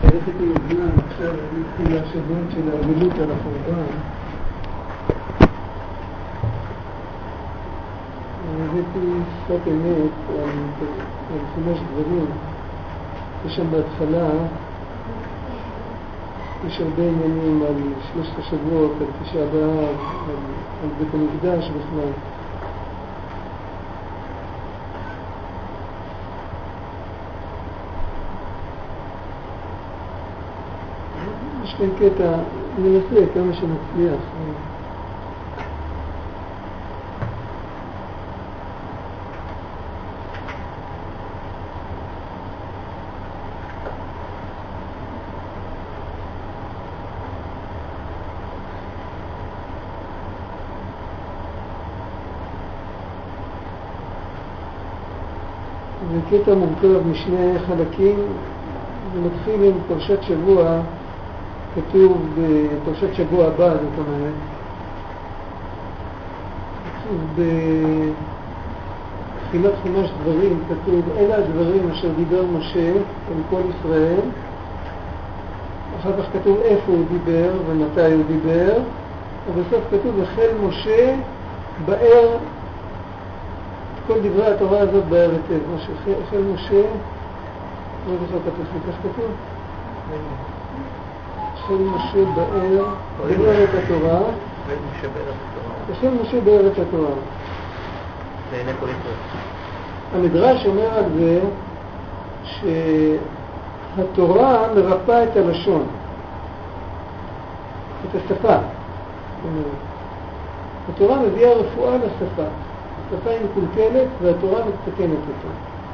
רציתי לבנן עכשיו להתחיל השבועות של האבלות על החורבן. הבאתי שפת אמת על 5 דברים. יש שם בהתחלה, יש הרבה עניינים על 3 השבועות, על 9 באב, על בית המקדש בכלל. יש כאן קטע, ננסה כמה שנצליח. זה קטע מורכב משני חלקים, ומתחיל עם פרשת שבוע, כתוב בפרשת שבוע הבא, זאת אומרת, כתוב בתחילת 5 דברים, כתוב אלה הדברים אשר דיבר משה עם כל ישראל. אחר כך כתוב איפה הוא דיבר ומתי הוא דיבר, ובסוף כתוב החל משה באר, כל דברי התורה הזאת באר היטב, מה שהחל משה, לא זוכר את הפרק, כך כתוב? החל משה באר את התורה. החל משה באר את התורה. לעיני כל ישראל. המדרש אומר על זה שהתורה מרפאה את הלשון, את השפה. התורה מביאה רפואה לשפה. השפה היא מקולקלת והתורה מתקנת אותה.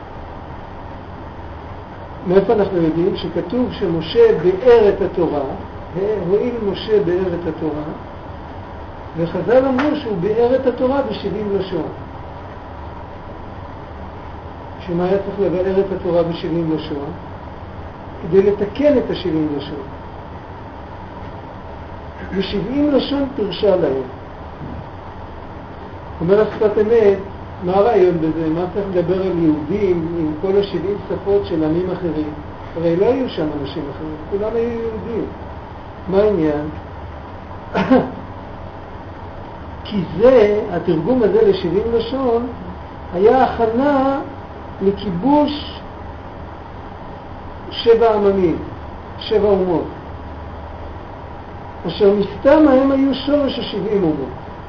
מאיפה אנחנו יודעים? שכתוב שמשה באר את התורה, הואיל משה באר את התורה, וחז"ל אמרו שהוא באר את התורה ב70 לשון. שמה היה צריך לבאר את התורה ב70 לשון? כדי לתקן את ה70 לשון. ב70 לשון פרשה להם. אומר השפת אמת, מה הרעיון בזה? מה צריך לדבר על יהודים עם כל ה70 שפות של עמים אחרים? הרי לא היו שם אנשים אחרים, כולם היו יהודים. מה העניין? כי זה, התרגום הזה ל70 לשון, היה הכנה לכיבוש 7 עממים, 7 אומות. אשר מסתם הם היו שורש ה70 אומות.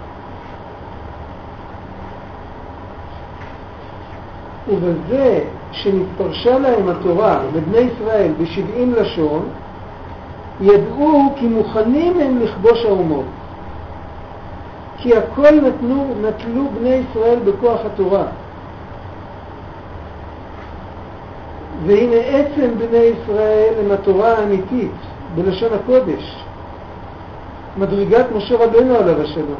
ובזה שנתפרשה להם התורה לבני ישראל ב70 לשון, ידעו כי מוכנים הם לכבוש האומות. כי הכל נטלו בני ישראל בכוח התורה. והנה עצם בני ישראל הם התורה האמיתית, בלשון הקודש. מדרגת משה רבנו עליו השלום.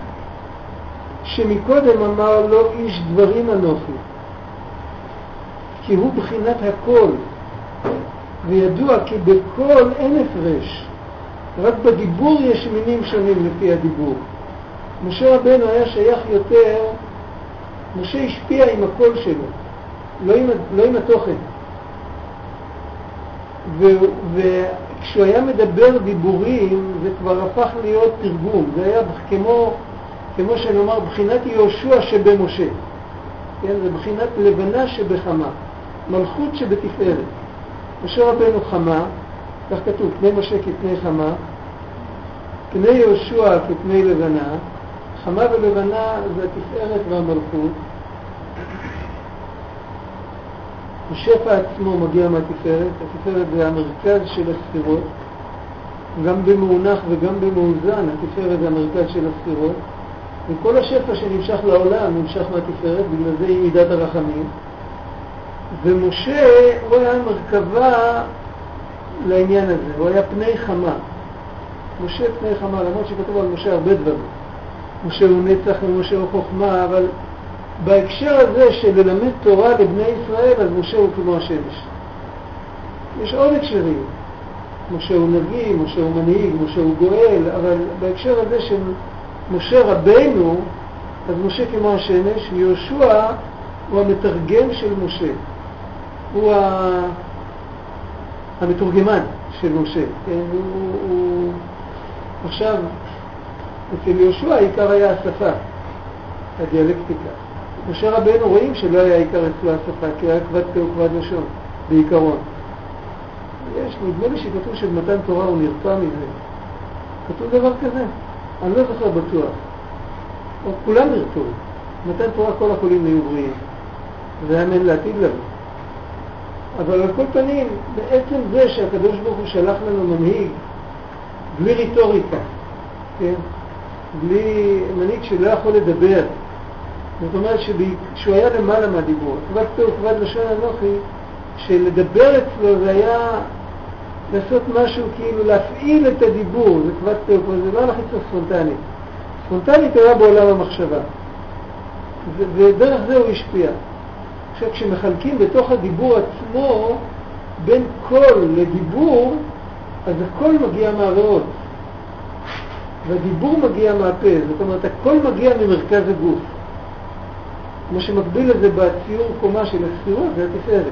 שמקודם אמר לו איש דברים אנוכי. כי הוא בחינת הכל, וידוע כי בכל אין הפרש, רק בדיבור יש מינים שונים לפי הדיבור. משה רבנו היה שייך יותר, משה השפיע עם הקול שלו, לא עם התוכן. וכשהוא היה מדבר דיבורים, זה כבר הפך להיות תרגום. זה היה כמו שנאמר, בחינת יהושע שבמשה. כן, זה בחינת לבנה שבחמה. מלכות שבתפארת. משה רבנו חמה, כך כתוב, פני משה כפני חמה, פני יהושע כפני לבנה, חמה ולבנה זה התפארת והמלכות. השפע עצמו מגיע מהתפארת, התפארת זה המרכז של הספירות, גם במאונח וגם במאוזן, התפארת זה המרכז של הספירות, וכל השפע שנמשך לעולם נמשך מהתפארת, בגלל זה היא מידת הרחמים. ומשה הוא היה מרכבה לעניין הזה, הוא היה פני חמה. משה פני חמה, למרות שכתוב על משה הרבה דברים. משה הוא נצח ומשה הוא חוכמה, אבל בהקשר הזה של ללמד תורה לבני ישראל, אז משה הוא כמו השמש. יש עוד הקשרים. משה הוא נביא, משה הוא מנהיג, משה הוא גואל, אבל בהקשר הזה של משה רבנו, אז משה כמו השמש, ויהושע הוא המתרגם של משה. הוא המתורגמן של משה. כן? עכשיו, אצל יהושע העיקר היה השפה, הדיאלקטיקה. משה רבנו רואים שלא היה עיקר אצלו השפה, כי היה כבד פה וכבד לשון, בעיקרון. יש, נדמה לי שכתוב שבמתן תורה הוא נרפא מזה. כתוב דבר כזה? אני לא זוכר בטוח. כולם נרפאו. מתן תורה כל החולים נהיו בריאים. זה אמן לעתיד לבוא. אבל על כל פנים, בעצם זה שהקדוש ברוך הוא שלח לנו מנהיג, בלי ריטוריקה, כן? בלי מנהיג שלא יכול לדבר. זאת אומרת שהוא היה למעלה מהדיבור. כבד פה וכבד לשון אנוכי, שלדבר אצלו זה היה לעשות משהו, כאילו להפעיל את הדיבור, זה כבד פה וכבד, זה לא הלך אצלו ספונטנית. ספונטנית היה בעולם המחשבה. ודרך זה הוא השפיע. עכשיו, כשמחלקים בתוך הדיבור עצמו, בין קול לדיבור, אז הקול מגיע מהריאות. והדיבור מגיע מהפה. זאת אומרת, הקול מגיע ממרכז הגוף. מה שמקביל לזה בציור קומה של הספירות, זה התפארת.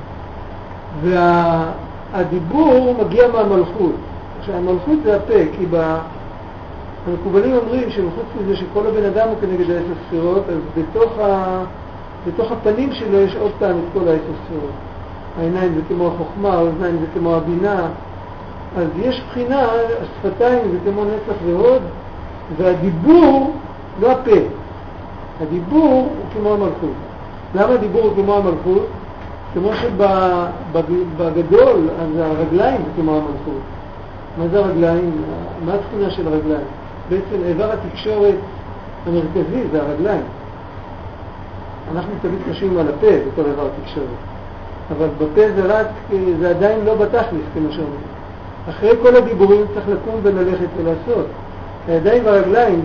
והדיבור מגיע מהמלכות. עכשיו, המלכות זה הפה, כי המקובלים אומרים שמחוץ לזה שכל הבן אדם הוא כנגד 10 ספירות, אז בתוך הפנים שלו יש עוד פעם את כל 10 ספירות. העיניים זה כמו החוכמה, האוזניים זה כמו הבינה. אז יש בחינה, השפתיים זה כמו נצח והוד, והדיבור, לא הפה. הדיבור הוא כמו המלכות. למה הדיבור הוא כמו המלכות? כמו שבגדול, אז הרגליים זה כמו המלכות. מה זה הרגליים? מה התכונה של הרגליים? בעצם איבר התקשורת המרכזי זה הרגליים. אנחנו תמיד חושבים על הפה בתור איבר התקשורת. אבל בפה זה עדיין לא בתכלס, כמו שאומרים. אחרי כל הדיבורים צריך לקום וללכת ולעשות. הידיים והרגליים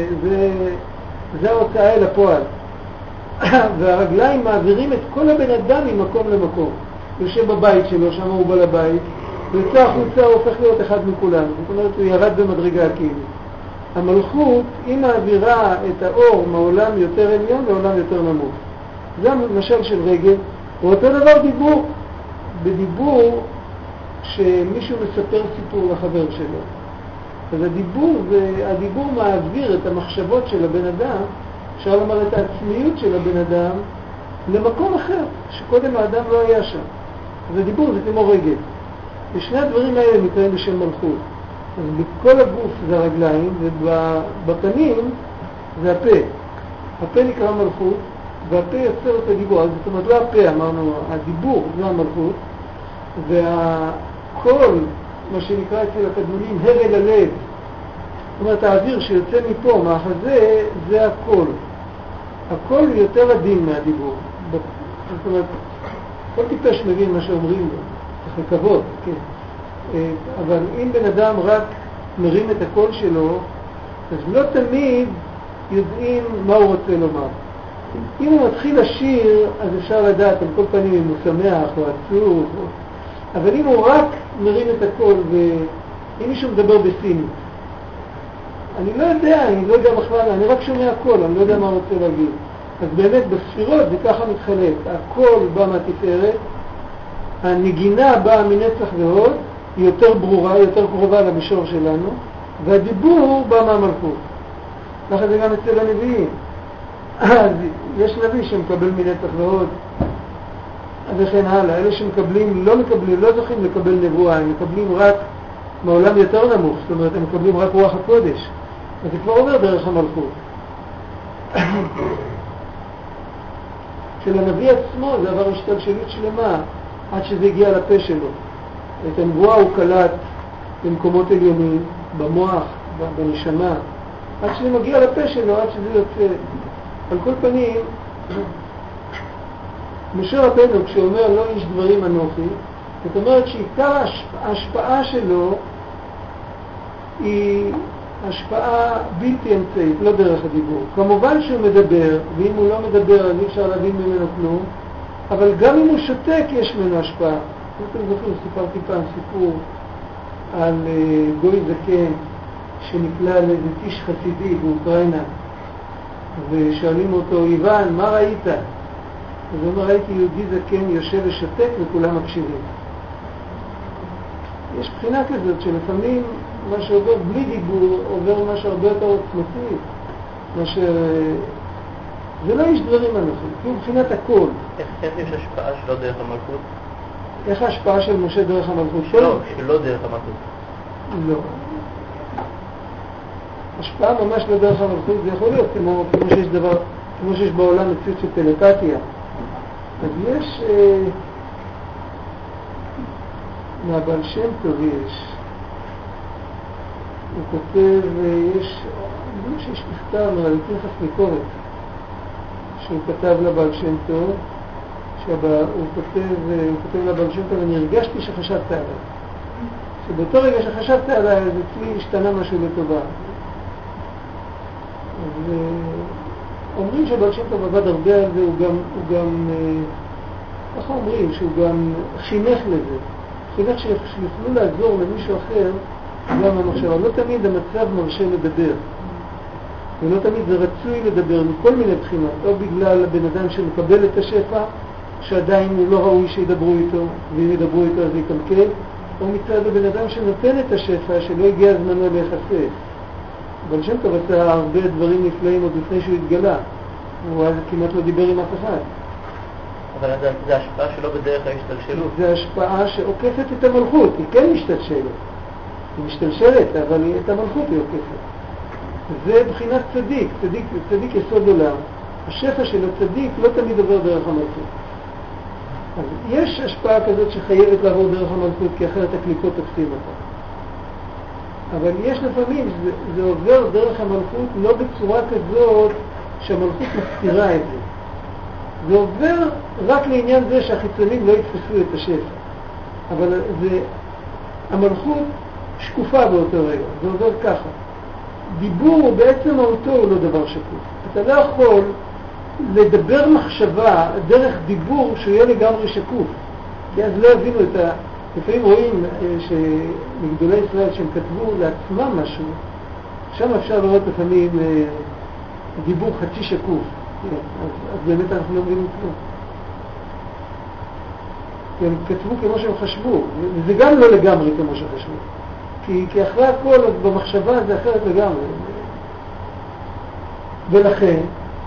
זה ההוצאה אל הפועל. והרגליים מעבירים את כל הבן אדם ממקום למקום. יושב בבית שלו, שם הוא בעל הבית, ויוצא החוצה הוא הופך להיות אחד מכולם. זאת אומרת, הוא ירד במדרגה כאילו. המלכות היא מעבירה את האור מעולם יותר עליון לעולם יותר נמוך. זה המשל של רגל. ואותו דבר דיבור. בדיבור שמישהו מספר סיפור לחבר שלו. אז הדיבור מעביר את המחשבות של הבן אדם, אפשר לומר את העצמיות של הבן אדם, למקום אחר, שקודם האדם לא היה שם. אז הדיבור זה כמו רגל. ושני הדברים האלה נקראים בשם מלכות. אז בכל הגוף זה הרגליים, ובפנים זה הפה. הפה נקרא מלכות, והפה יוצר את הדיבור. אז זאת אומרת, לא הפה, אמרנו, הדיבור זה המלכות, והקול, מה שנקרא אצל הקדמונים, הרל הלב. זאת אומרת, האוויר שיוצא מפה, מהחזה, זה הקול. הקול הוא יותר עדין מהדיבור. זאת אומרת, כל טיפש מבין מה שאומרים לו, צריך לקוות, כן. אבל אם בן אדם רק מרים את הקול שלו, אז לא תמיד יודעים מה הוא רוצה לומר. אם הוא מתחיל לשיר, אז אפשר לדעת על כל פנים אם הוא שמח או עצוב, אבל אם הוא רק מרים את הקול, ואם מישהו מדבר בסינית, אני לא יודע בכלל, אני רק שומע קול, אני לא יודע מה הוא רוצה להגיד. אז באמת בספירות זה ככה מתחלק, הקול בא מהתפארת, הנגינה באה מנצח והוד, היא יותר ברורה, יותר קרובה למישור שלנו, והדיבור בא מהמלכות. ככה זה גם אצל הנביאים. יש נביא שמקבל מנצח והוד, וכן הלאה. אלה שמקבלים, לא זוכים לקבל נבואה, הם מקבלים רק מעולם יותר נמוך, זאת אומרת, הם מקבלים רק רוח הקודש. אז זה כבר עובר דרך המלכות. של הנביא עצמו זה עבר השתלשלות שלמה, עד שזה הגיע לפה שלו. את הנבואה הוא קלט במקומות עליונים, במוח, בנשמה, עד שזה מגיע לפה שלו, עד שזה יוצא. על כל פנים, משה רבנו כשאומר לא איש דברים אנוכי, זאת אומרת שעיקר ההשפעה שלו היא השפעה בלתי אמצעית, לא דרך הדיבור. כמובן שהוא מדבר, ואם הוא לא מדבר אז אי אפשר להבין ממנו כלום, אבל גם אם הוא שותק יש ממנו השפעה. אתם זוכרים, סיפרתי פעם סיפור על גוי זקן שנקלע לאיזה טיש חסידי באוקראינה, ושואלים אותו, איוון, מה ראית? אז הוא אומר, ראיתי יהודי זקן יושב ושותק וכולם מקשיבים. יש בחינה כזאת שלפעמים מה שעובר בלי דיבור עובר משהו הרבה יותר עוצמתי, זה לא יש דברים אנוכיים, כי הוא בחינת הכל. איך יש השפעה שלא דרך המלכות? איך ההשפעה של משה דרך המלכות? שלא דרך המלכות. לא. השפעה ממש לא דרך המלכות, זה יכול להיות כמו שיש דבר, כמו שיש בעולם מציאות של טלפתיה. אז יש, מהבעל שם טוב יש, הוא כותב, יש, אני לא שיש מכתב, אבל פנחס מקורת, שהוא כתב לבעל שם טוב, הוא כותב לבעל שם טוב, אני הרגשתי שחשבת עליי. שבאותו רגע שחשבת עליי, אז אצלי השתנה משהו לטובה. אומרים שבעל שם טוב עבד הרבה על זה, הוא גם, איך אומרים, שהוא גם חינך לזה. חינך שיוכלו לעזור למישהו אחר, גם המחשבה. לא תמיד המצב מרשה לדבר. ולא תמיד זה רצוי לדבר מכל מיני בחינות. או בגלל הבן אדם שמקבל את השפע, שעדיין הוא לא ראוי שידברו איתו, ואם ידברו איתו אז יקלקל. או מצד הבן אדם שנותן את השפע, שלא הגיע זמנו להיחשף. בעל שם טוב עשה הרבה דברים נפלאים עוד לפני שהוא התגלה. הוא אז כמעט לא דיבר עם אף אחד. אבל זה השפעה שלא בדרך ההשתלשלות. זה השפעה שעוקפת את המלכות, היא כן משתלשלת. היא משתלשלת, אבל את המלכות היא עוקפת. זה בחינת צדיק, צדיק יסוד עולם. השפע של הצדיק לא תמיד עובר דרך המלכות. אז יש השפעה כזאת שחייבת לעבור דרך המלכות, כי אחרת הקליפות תקסים אותה. אבל יש לפעמים, זה עובר דרך המלכות לא בצורה כזאת שהמלכות מסתירה את זה. זה עובר רק לעניין זה שהחיצונים לא יתפסו את השפע. אבל המלכות שקופה באותו רגע, זה עובר ככה. דיבור בעצם מהותו הוא לא דבר שקוף. אתה לא יכול לדבר מחשבה דרך דיבור שהוא יהיה לגמרי שקוף. כי אז לא הבינו את ה... לפעמים רואים שמגדולי ישראל שהם כתבו לעצמם משהו, שם אפשר לראות לפעמים דיבור חצי שקוף. אז באמת אנחנו לא מבינים כלום. הם כתבו כמו שהם חשבו, וזה גם לא לגמרי כמו שחשבו. כי אחרי הכל במחשבה זה אחרת לגמרי. ולכן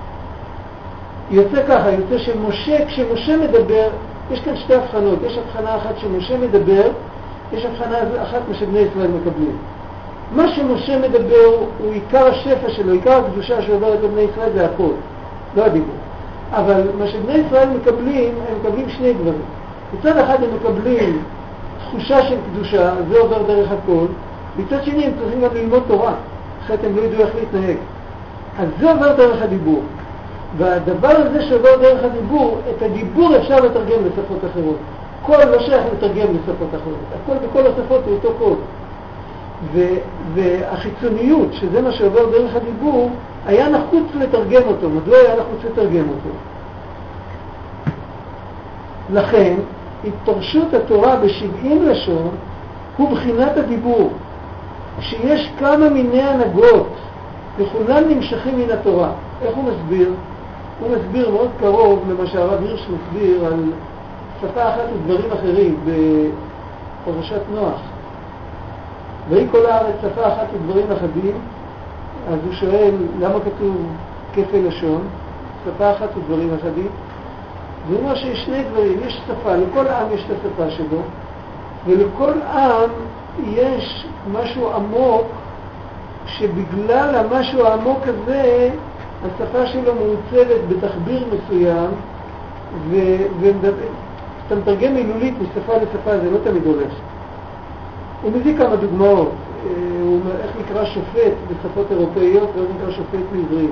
יוצא ככה, יוצא שמשה, כשמשה מדבר, יש כאן שתי הבחנות. יש הבחנה אחת שמשה מדבר, יש הבחנה אחת מה שבני ישראל מקבלים. מה שמשה מדבר הוא עיקר השפע שלו, עיקר הקדושה שעוברת לבני ישראל זה הכל, לא הדיבור. אבל מה שבני ישראל מקבלים, הם מקבלים שני דברים. מצד אחד הם מקבלים תחושה של קדושה, זה עובר דרך הכל. מצד שני הם צריכים גם ללמוד תורה, אחרת הם לא ידעו איך להתנהג. אז זה עובר דרך הדיבור. והדבר הזה שעובר דרך הדיבור, את הדיבור אפשר לתרגם לשפות אחרות. קול לא שייך לתרגם לשפות אחרות. הכל בכל השפות הוא אותו קול. והחיצוניות, שזה מה שעובר דרך הדיבור, היה נחוץ לתרגם אותו. מדוע היה נחוץ לתרגם אותו? לכן, התפרשות התורה ב70 לשון הוא בחינת הדיבור. כשיש כמה מיני הנהגות, וכולן נמשכים מן התורה. איך הוא מסביר? הוא מסביר מאוד קרוב למה שהרב הירש מסביר על שפה אחת ודברים אחרים בפרשת נוח. והיא כל הארץ שפה אחת ודברים אחדים, אז הוא שואל למה כתוב כפל לשון, שפה אחת ודברים אחדים. והוא אומר שיש שני דברים, יש שפה, לכל עם יש את השפה שלו, ולכל עם יש משהו עמוק, שבגלל המשהו העמוק הזה, השפה שלו מעוצבת בתחביר מסוים, ואתה מתרגם מילולית משפה לשפה, זה לא תמיד הולך. הוא מביא כמה דוגמאות, הוא אומר איך נקרא שופט בשפות אירופאיות ואיך נקרא שופט בעברית.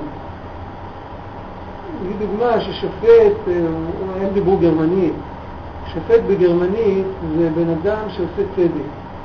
הוא מביא דוגמה ששופט, הם דיברו גרמנית, שופט בגרמנית זה בן אדם שעושה צדק.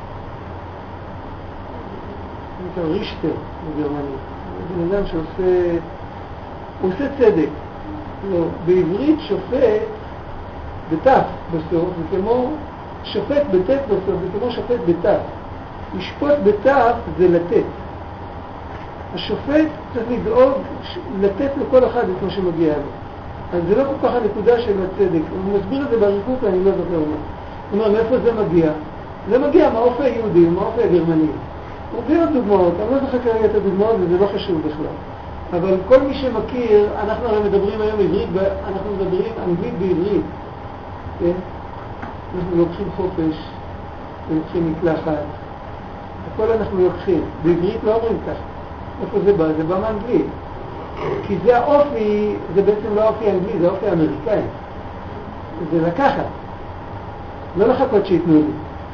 נקרא רישטר בגרמנית, זה בן אדם הוא עושה צדק. לא, בעברית שופט בתף בסוף, זה כמו שופט בתף בסוף, זה כמו שופט בתף. לשפוט בתף זה לתת. השופט צריך לדאוג לתת לכל אחד את מה שמגיע לו. אז זה לא כל כך הנקודה של הצדק. הוא מסביר את זה באריכות, אני לא זוכר מה. הוא אומר, מאיפה זה מגיע? זה מגיע מהאופי היהודי ומהאופי הגרמני. הוא מביא עוד דוגמאות, אני לא זוכר כרגע את הדוגמאות וזה לא חשוב בכלל. אבל כל מי שמכיר, אנחנו הרי מדברים היום עברית, אנחנו מדברים אנגלית בעברית. כן? אנחנו לוקחים חופש, ולוקחים מקלחת, הכל אנחנו לוקחים. בעברית לא אומרים ככה. איפה זה בא? זה בא מאנגלית. כי זה האופי, זה בעצם לא האופי האנגלי, זה האופי האמריקאי. זה לקחת. לא לחכות שיתנו לי.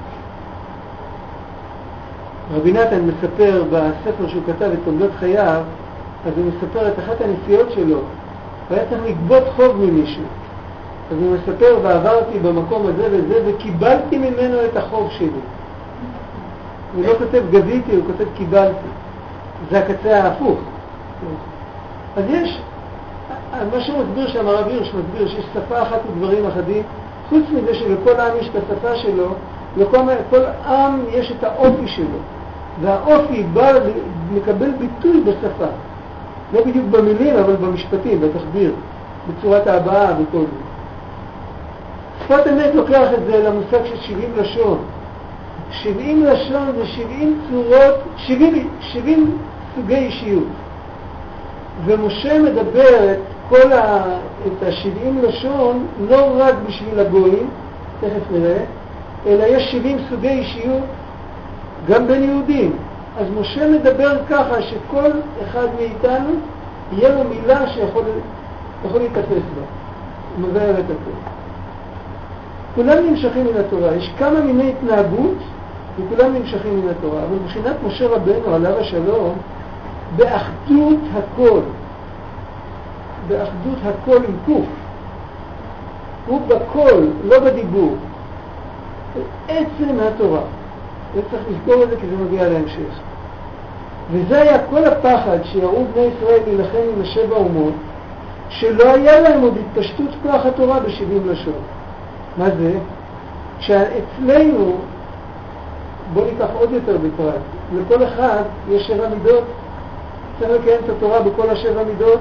רבי נתן מספר בספר שהוא כתב את תולדות חייו, אז הוא מספר את אחת הנסיעות שלו. הוא היה צריך לגבות חוב ממישהו. אז הוא מספר, ועברתי במקום הזה וזה, וקיבלתי ממנו את החוב שלי. הוא לא כותב גביתי, הוא כותב קיבלתי. זה הקצה ההפוך. אז יש, מה שמסביר שם הרב הירש מסביר שיש שפה אחת ודברים אחדים, חוץ מזה שלכל עם יש את השפה שלו, לכל עם יש את האופי שלו, והאופי בא לקבל ביטוי בשפה, לא בדיוק במילים אבל במשפטים, בתחביר, בצורת ההבעה, בכל זה. שפת אמת לוקח את זה למושג של 70 לשון. 70 לשון זה 70 צורות, 70 סוגי אישיות. ומשה מדבר את ה-70 לשון לא רק בשביל הגויים, תכף נראה, אלא יש 70 סוגי אישיות גם בין יהודים. אז משה מדבר ככה שכל אחד מאיתנו יהיה לו מילה שיכול להתאפס בה. הוא מבאר את הכל. כולם נמשכים מן התורה. יש כמה מיני התנהגות וכולם נמשכים מן התורה. אבל מבחינת משה רבנו עליו השלום, באחדות הכל. באחדות הכל עם קוף. הוא בכל, לא בדיבור. עצם התורה. וצריך לזכור את זה כי זה מגיע להמשך. וזה היה כל הפחד שיראו בני ישראל להילחם עם 7 אומות, שלא היה להם עוד התפשטות כוח התורה ב70 לשון. מה זה? שאצלנו, בוא ניקח עוד יותר בפרט, לכל אחד יש 7 מידות, צריך לקיים את התורה בכל 7 מידות,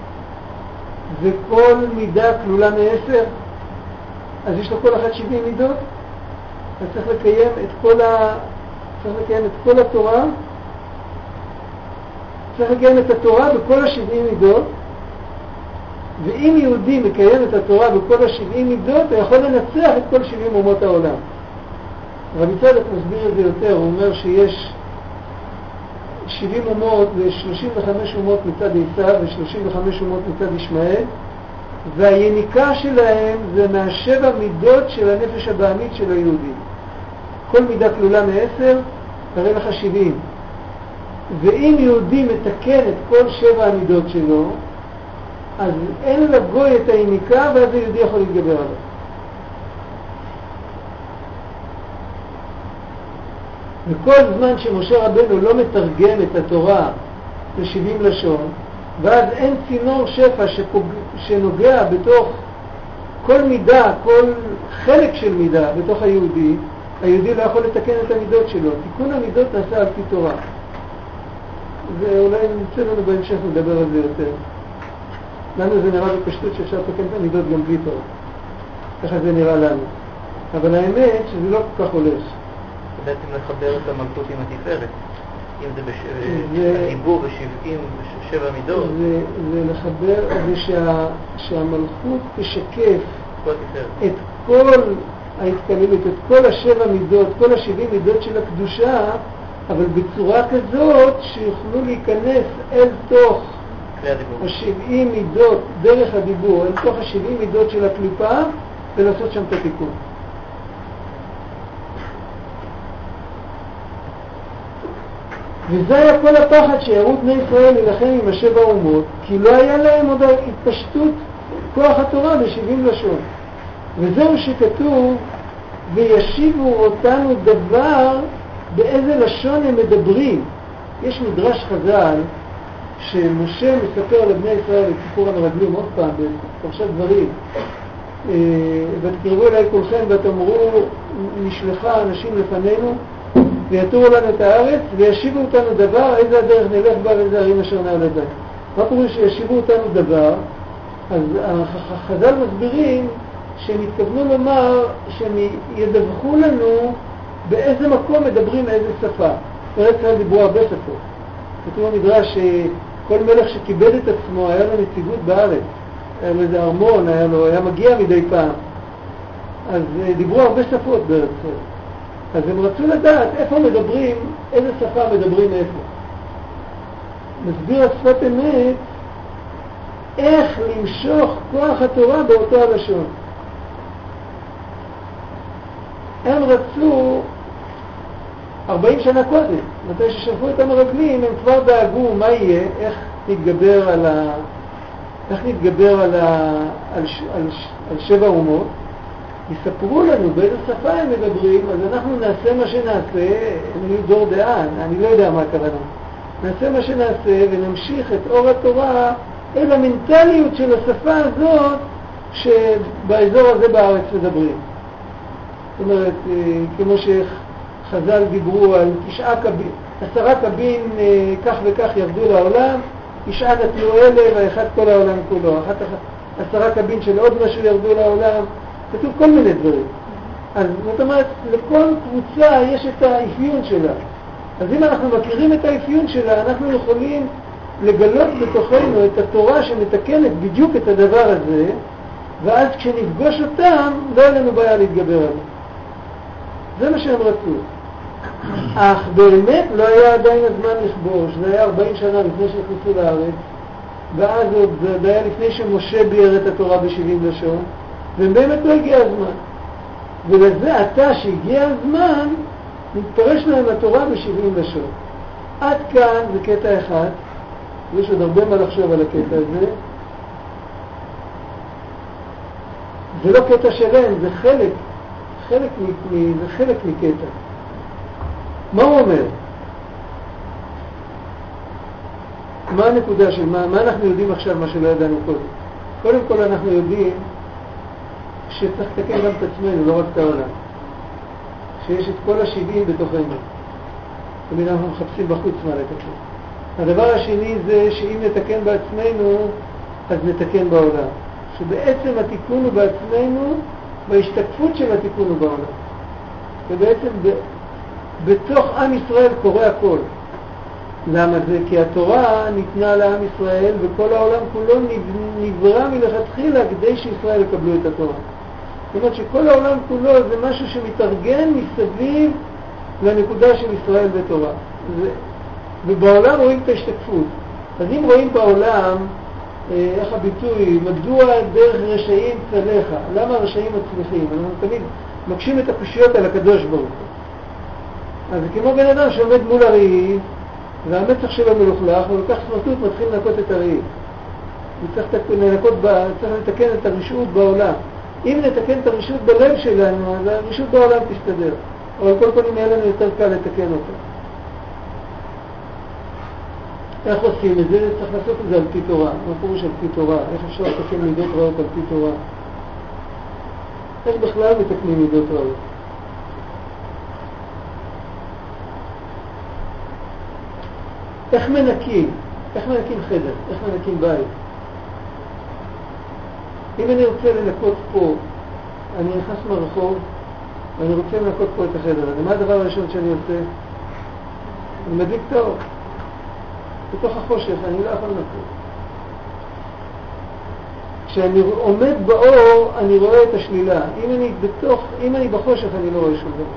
וכל מידה כלולה מ10, אז יש לכל אחד 70 מידות, אז צריך לקיים את כל התורה, צריך לקיים את התורה בכל 70 מידות, ואם יהודי מקיים את התורה בכל 70 מידות, הוא יכול לנצח את כל 70 אומות העולם. רבי צדוק מסביר את זה יותר, הוא אומר שיש 70 אומות ו35 אומות מצד עשיו ו35 אומות מצד ישמעאל, והיניקה שלהם זה מה7 מידות של הנפש הבעמית של היהודי. כל מידה כלולה מ10, תראה לך 70. ואם יהודי מתקן את כל 7 המידות שלו, אז אין לגוי את היניקה, ואז היהודי יכול להתגבר עליו. וכל זמן שמשה רבנו לא מתרגם את התורה ל70 לשון, ואז אין צינור שפע שנוגע בתוך כל מידה, כל חלק של מידה בתוך היהודי, היהודי לא יכול לתקן את המידות שלו. תיקון המידות נעשה על פי תורה. ואולי נמצא לנו בהמשך לדבר על זה יותר. לנו זה נראה בפשטות שאפשר לתקן את המידות גם בלי תורה. ככה זה נראה לנו. אבל האמת שזה לא כל כך הולך. זה בעצם לחבר את המלכות עם התפארת. אם זה בדיבור ב77 מידות. זה לחבר, זה שהמלכות תשקף את כל ההתקללות, את כל 7 מידות, כל 70 מידות של הקדושה, אבל בצורה כזאת שיוכלו להיכנס אל תוך 70 מידות דרך הדיבור, אל תוך 70 מידות של הקליפה, ולעשות שם את התיקון. וזה היה כל הפחד שיראו בני ישראל להילחם עם 7 אומות, כי לא היה להם עוד התפשטות כוח התורה ב70 לשון. וזהו שכתוב, וישיבו אותנו דבר באיזה לשון הם מדברים. יש מדרש חז"ל שמשה מספר לבני ישראל את סיפור המרגלים עוד פעם בפרשת דברים. ותקרבו אליי כולכם ותאמרו נשלחה אנשים לפנינו ויתורו לנו את הארץ וישיבו אותנו דבר, איזה הדרך נלך בה ואיזה ערים אשר נעלה בהם. מה פירוש שישיבו אותנו דבר? אז חז"ל מסבירים שהם התכוונו לומר שהם ידווחו לנו באיזה מקום מדברים איזה שפה. בארץ ישראל דיברו הרבה שפות. כתוב במדרש שכל מלך שכיבד את עצמו היה לו נציגות בארץ. היה לו איזה ארמון, היה מגיע מדי פעם. אז דיברו הרבה שפות בארץ ישראל. אז הם רצו לדעת איפה מדברים, איזה שפה מדברים איפה. מסביר השפת אמת איך למשוך כוח התורה באותו הלשון. הם רצו 40 שנה קודם, מתי ששלחו את המרגלים, הם כבר דאגו מה יהיה, איך נתגבר על 7 אומות. יספרו לנו באיזה שפה הם מדברים, אז אנחנו נעשה מה שנעשה, הם יהיו דור דעה, אני לא יודע מה הכוונה. נעשה מה שנעשה ונמשיך את אור התורה אל המנטליות של השפה הזאת שבאזור הזה בארץ מדברים. זאת אומרת, כמו שחז"ל דיברו על 10 קבין כך וכך ירדו לעולם, 9 נטלו אלה ואחד כל העולם כולו, 10 קבין של עוד משהו ירדו לעולם, כתוב כל מיני דברים. אז זאת אומרת, לכל קבוצה יש את האפיון שלה. אז אם אנחנו מכירים את האפיון שלה, אנחנו יכולים לגלות בתוכנו את התורה שמתקנת בדיוק את הדבר הזה, ואז כשנפגוש אותם, לא יהיה לנו בעיה להתגבר עליהם. זה מה שהם רצו. אך באמת לא היה עדיין הזמן לכבוש, זה היה 40 שנה לפני שנכנסו לארץ, ואז זה היה לפני שמשה ביאר את התורה ב-70 לשון, ובאמת לא הגיע הזמן. ולזה עתה שהגיע הזמן, נתפרש להם התורה ב-70 לשון. עד כאן זה קטע אחד, ויש עוד הרבה מה לחשוב על הקטע הזה. זה לא קטע שלם, זה חלק מקטע. מה הוא אומר? מה הנקודה של מה אנחנו יודעים עכשיו, מה שלא ידענו קודם? קודם כל אנחנו יודעים שצריך לתקן גם את עצמנו, לא רק את העולם. שיש את כל ה-70 בתוכנו. תמיד אנחנו מחפשים בחוץ מה לתקן. הדבר השני זה שאם נתקן בעצמנו, אז נתקן בעולם. שבעצם התיקון הוא בעצמנו, וההשתקפות של התיקון הוא בעולם. ובעצם בתוך עם ישראל קורה הכל. למה זה? כי התורה ניתנה לעם ישראל, וכל העולם כולו נברא מלכתחילה כדי שישראל יקבלו את התורה. זאת אומרת שכל העולם כולו זה משהו שמתארגן מסביב לנקודה של ישראל בתורה. ובעולם רואים את ההשתקפות. אז אם רואים בעולם, איך הביטוי, מדוע דרך רשעים צלחה? למה הרשעים מצליחים? אנחנו תמיד מקשים את הקושיות על הקדוש ברוך הוא. אז כמו בן אדם שעומד מול הראי, והמצח שלו מלוכלך, הוא לוקח סמרטוט, מתחיל לנקות את הראי. צריך לתקן את הרשעות בעולם. אם נתקן את הרשות בלב שלנו, אז הרשות בעולם תסתדר. אבל כל פנים יהיה לנו יותר קל לתקן אותה. איך עושים את זה? צריך לעשות את זה על פי תורה. מה פירוש על פי תורה? איך אפשר לתקן מידות רעות על פי תורה? איך בכלל מתקנים מידות רעות? איך מנקים? איך מנקים חדר? איך מנקים בית? אם אני רוצה לנקות פה, אני נכנס מהרחוב, ואני רוצה לנקות פה את החדר הזה. מה הדבר הראשון שאני עושה? אני מדליק את האור. בתוך החושך, אני לא יכול לנקות. כשאני עומד באור, אני רואה את השלילה. אם אני בחושך, אני לא רואה שום דבר.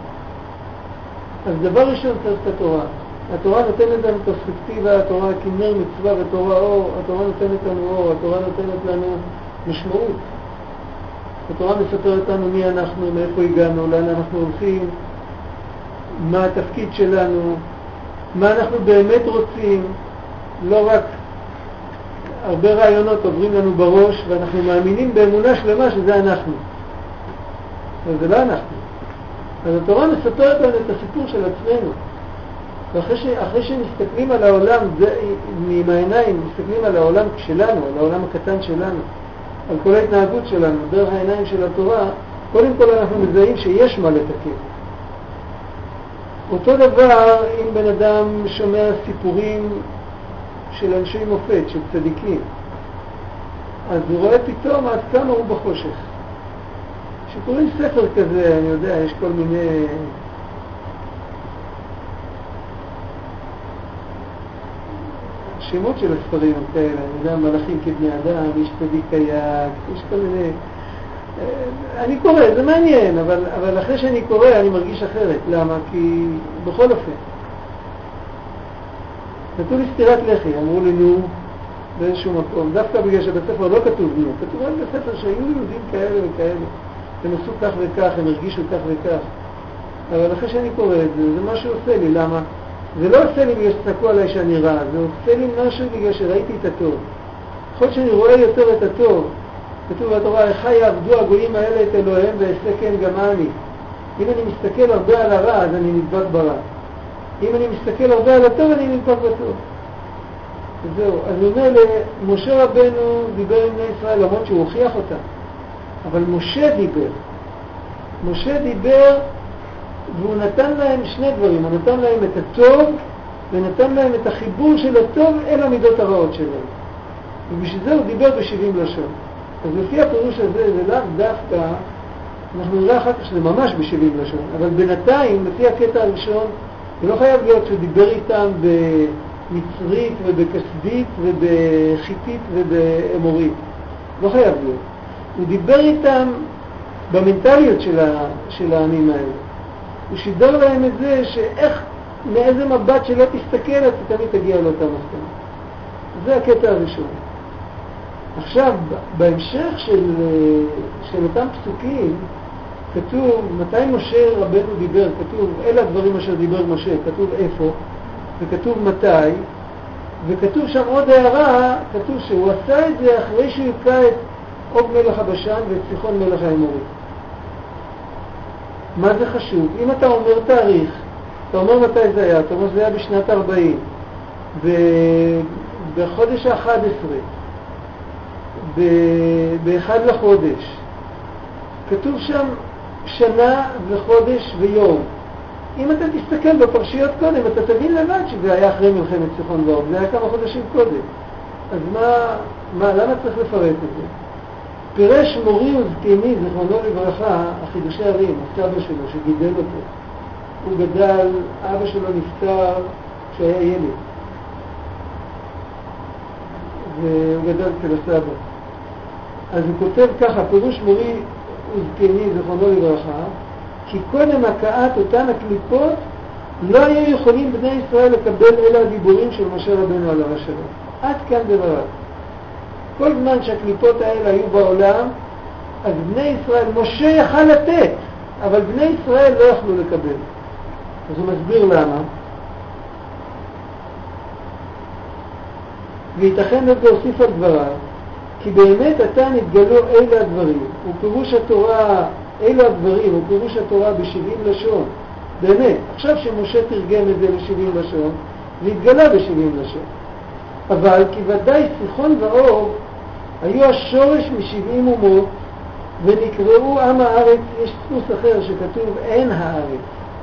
אז דבר ראשון צריך את התורה. התורה נותנת לנו פרספקטיבה, התורה כנר מצווה ותורה אור, התורה נותנת לנו אור, התורה נותנת לנו משמעות. התורה מספרת לנו מי אנחנו, מאיפה הגענו, לאן אנחנו הולכים, מה התפקיד שלנו, מה אנחנו באמת רוצים. לא רק הרבה רעיונות עוברים לנו בראש ואנחנו מאמינים באמונה שלמה שזה אנחנו. אבל זה לא אנחנו. אז התורה מספרת לנו את הסיפור של עצמנו. ואחרי שמסתכלים על העולם, עם העיניים מסתכלים על העולם שלנו, על העולם הקטן שלנו, על כל ההתנהגות שלנו, דרך העיניים של התורה, קודם כל אנחנו מזהים שיש מה לתקן. אותו דבר אם בן אדם שומע סיפורים של אנשי מופת, של צדיקים, אז הוא רואה פתאום עד כמה הוא בחושך. שקוראים ספר כזה, אני יודע, יש כל מיני השמות של הספרים הם כאלה, אני יודע, מלאכים כבני אדם, איש צדיק קייק, יש כל מיני... אני קורא, זה מעניין, אבל אחרי שאני קורא אני מרגיש אחרת. למה? כי בכל אופן, נתנו לי סתירת לחי, אמרו לי נו, באיזשהו מקום, דווקא בגלל שבספר לא כתוב נו, כתוב רק בספר שהיו יהודים כאלה וכאלה, הם עשו כך וכך, הם הרגישו כך וכך. אבל אחרי שאני קורא את זה, זה משהו עושה לי. למה? זה לא עושה לי בגלל שצעקו עליי שאני רע, זה עושה לי משהו בגלל שראיתי את הטוב. יכול שאני רואה יותר את הטוב. כתוב בתורה, איך יעבדו הגויים האלה את אלוהיהם ואעשה כן גם אני. אם אני מסתכל הרבה על הרע, אז אני נדבק ברע. אם אני מסתכל הרבה על הטוב, אני נדבק בטוב. זהו. אז הוא אומר, משה רבנו דיבר עם בני ישראל, למרות שהוא הוכיח אותם. אבל משה דיבר. משה דיבר, והוא נתן להם שני דברים. הוא נתן להם את הטוב, ונתן להם את החיבור של הטוב אל המידות הרעות שלהם. ובשביל זה הוא דיבר ב70 לשון. אז לפי הפירוש הזה, זה לאו דווקא, אנחנו נראה אחר כך שזה ממש ב70 לשון, אבל בינתיים, לפי הקטע הראשון, זה לא חייב להיות שהוא דיבר איתם במצרית ובכסדית ובחיתית ובאמורית. לא חייב להיות. הוא דיבר איתם במנטליות של העמים האלה. הוא שידר להם את זה שאיך, מאיזה מבט שלא תסתכל, אתה תמיד תגיע לאותה מסקנה. זה הקטע הראשון. עכשיו, בהמשך של אותם פסוקים, כתוב, מתי משה רבנו דיבר, כתוב, אלה הדברים אשר דיבר משה, כתוב איפה, וכתוב מתי, וכתוב שם עוד הערה, כתוב שהוא עשה את זה אחרי שהוא יקע את עוג מלך הבשן ואת סיחון מלך האמורי. מה זה חשוב? אם אתה אומר תאריך, אתה אומר מתי זה היה, אתה אומר שזה היה בשנת 40, בחודש ה-11, באחד לחודש, כתוב שם שנה וחודש ויום. אם אתה תסתכל בפרשיות קודם, אתה תבין לבד שזה היה אחרי מלחמת סיחון ועוג, זה היה כמה חודשים קודם. אז למה צריך לפרט את זה? פירש מורי וזקני, זכרונו לברכה, החידושי הרים, הסבא שלו שגידל אותו. הוא גדל, אבא שלו נפטר כשהיה ילד. והוא גדל אצל הסבא. אז הוא כותב ככה, פירוש מורי וזקני, זכרונו לברכה, כי קודם הקעת אותן הקליפות לא היו יכולים בני ישראל לקבל אלה הדיבורים של משה רבנו עליו השלום. עד כאן דבריו. כל זמן שהקליפות האלה היו בעולם, אז בני ישראל, משה יכל לתת, אבל בני ישראל לא יכלו לקבל. אז הוא מסביר למה. וייתכן לזה הוסיף על דבריו, כי באמת עתה נתגלו אלה הדברים, ופירוש התורה, אלה הדברים, ופירוש התורה ב70 לשון. באמת, עכשיו שמשה תרגם את זה ל70 לשון, זה התגלה ב70 לשון. אבל כי ודאי סיחון ועוג היו השורש מ70 אומות, ונקראו עם הארץ, יש דפוס אחר שכתוב אין הארץ.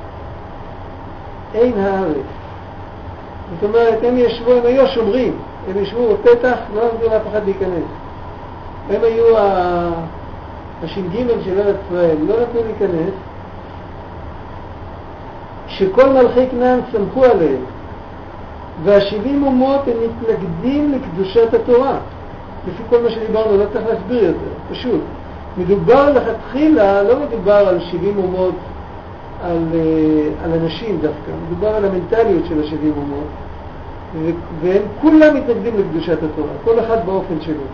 אין הארץ. זאת אומרת, הם היו השומרים, הם ישבו בפתח, לא נתנו לאף אחד להיכנס. הם היו הש"ג של ארץ ישראל, לא נתנו להיכנס, שכל מלכי כנען סמכו עליהם, וה70 אומות הם מתנגדים לקדושת התורה. לפי כל מה שדיברנו, לא צריך להסביר יותר, פשוט. מדובר לכתחילה, לא מדובר על 70 אומות, על אנשים דווקא, מדובר על המנטליות של ה70 אומות, והם כולם מתנגדים לקדושת התורה, כל אחד באופן שלו.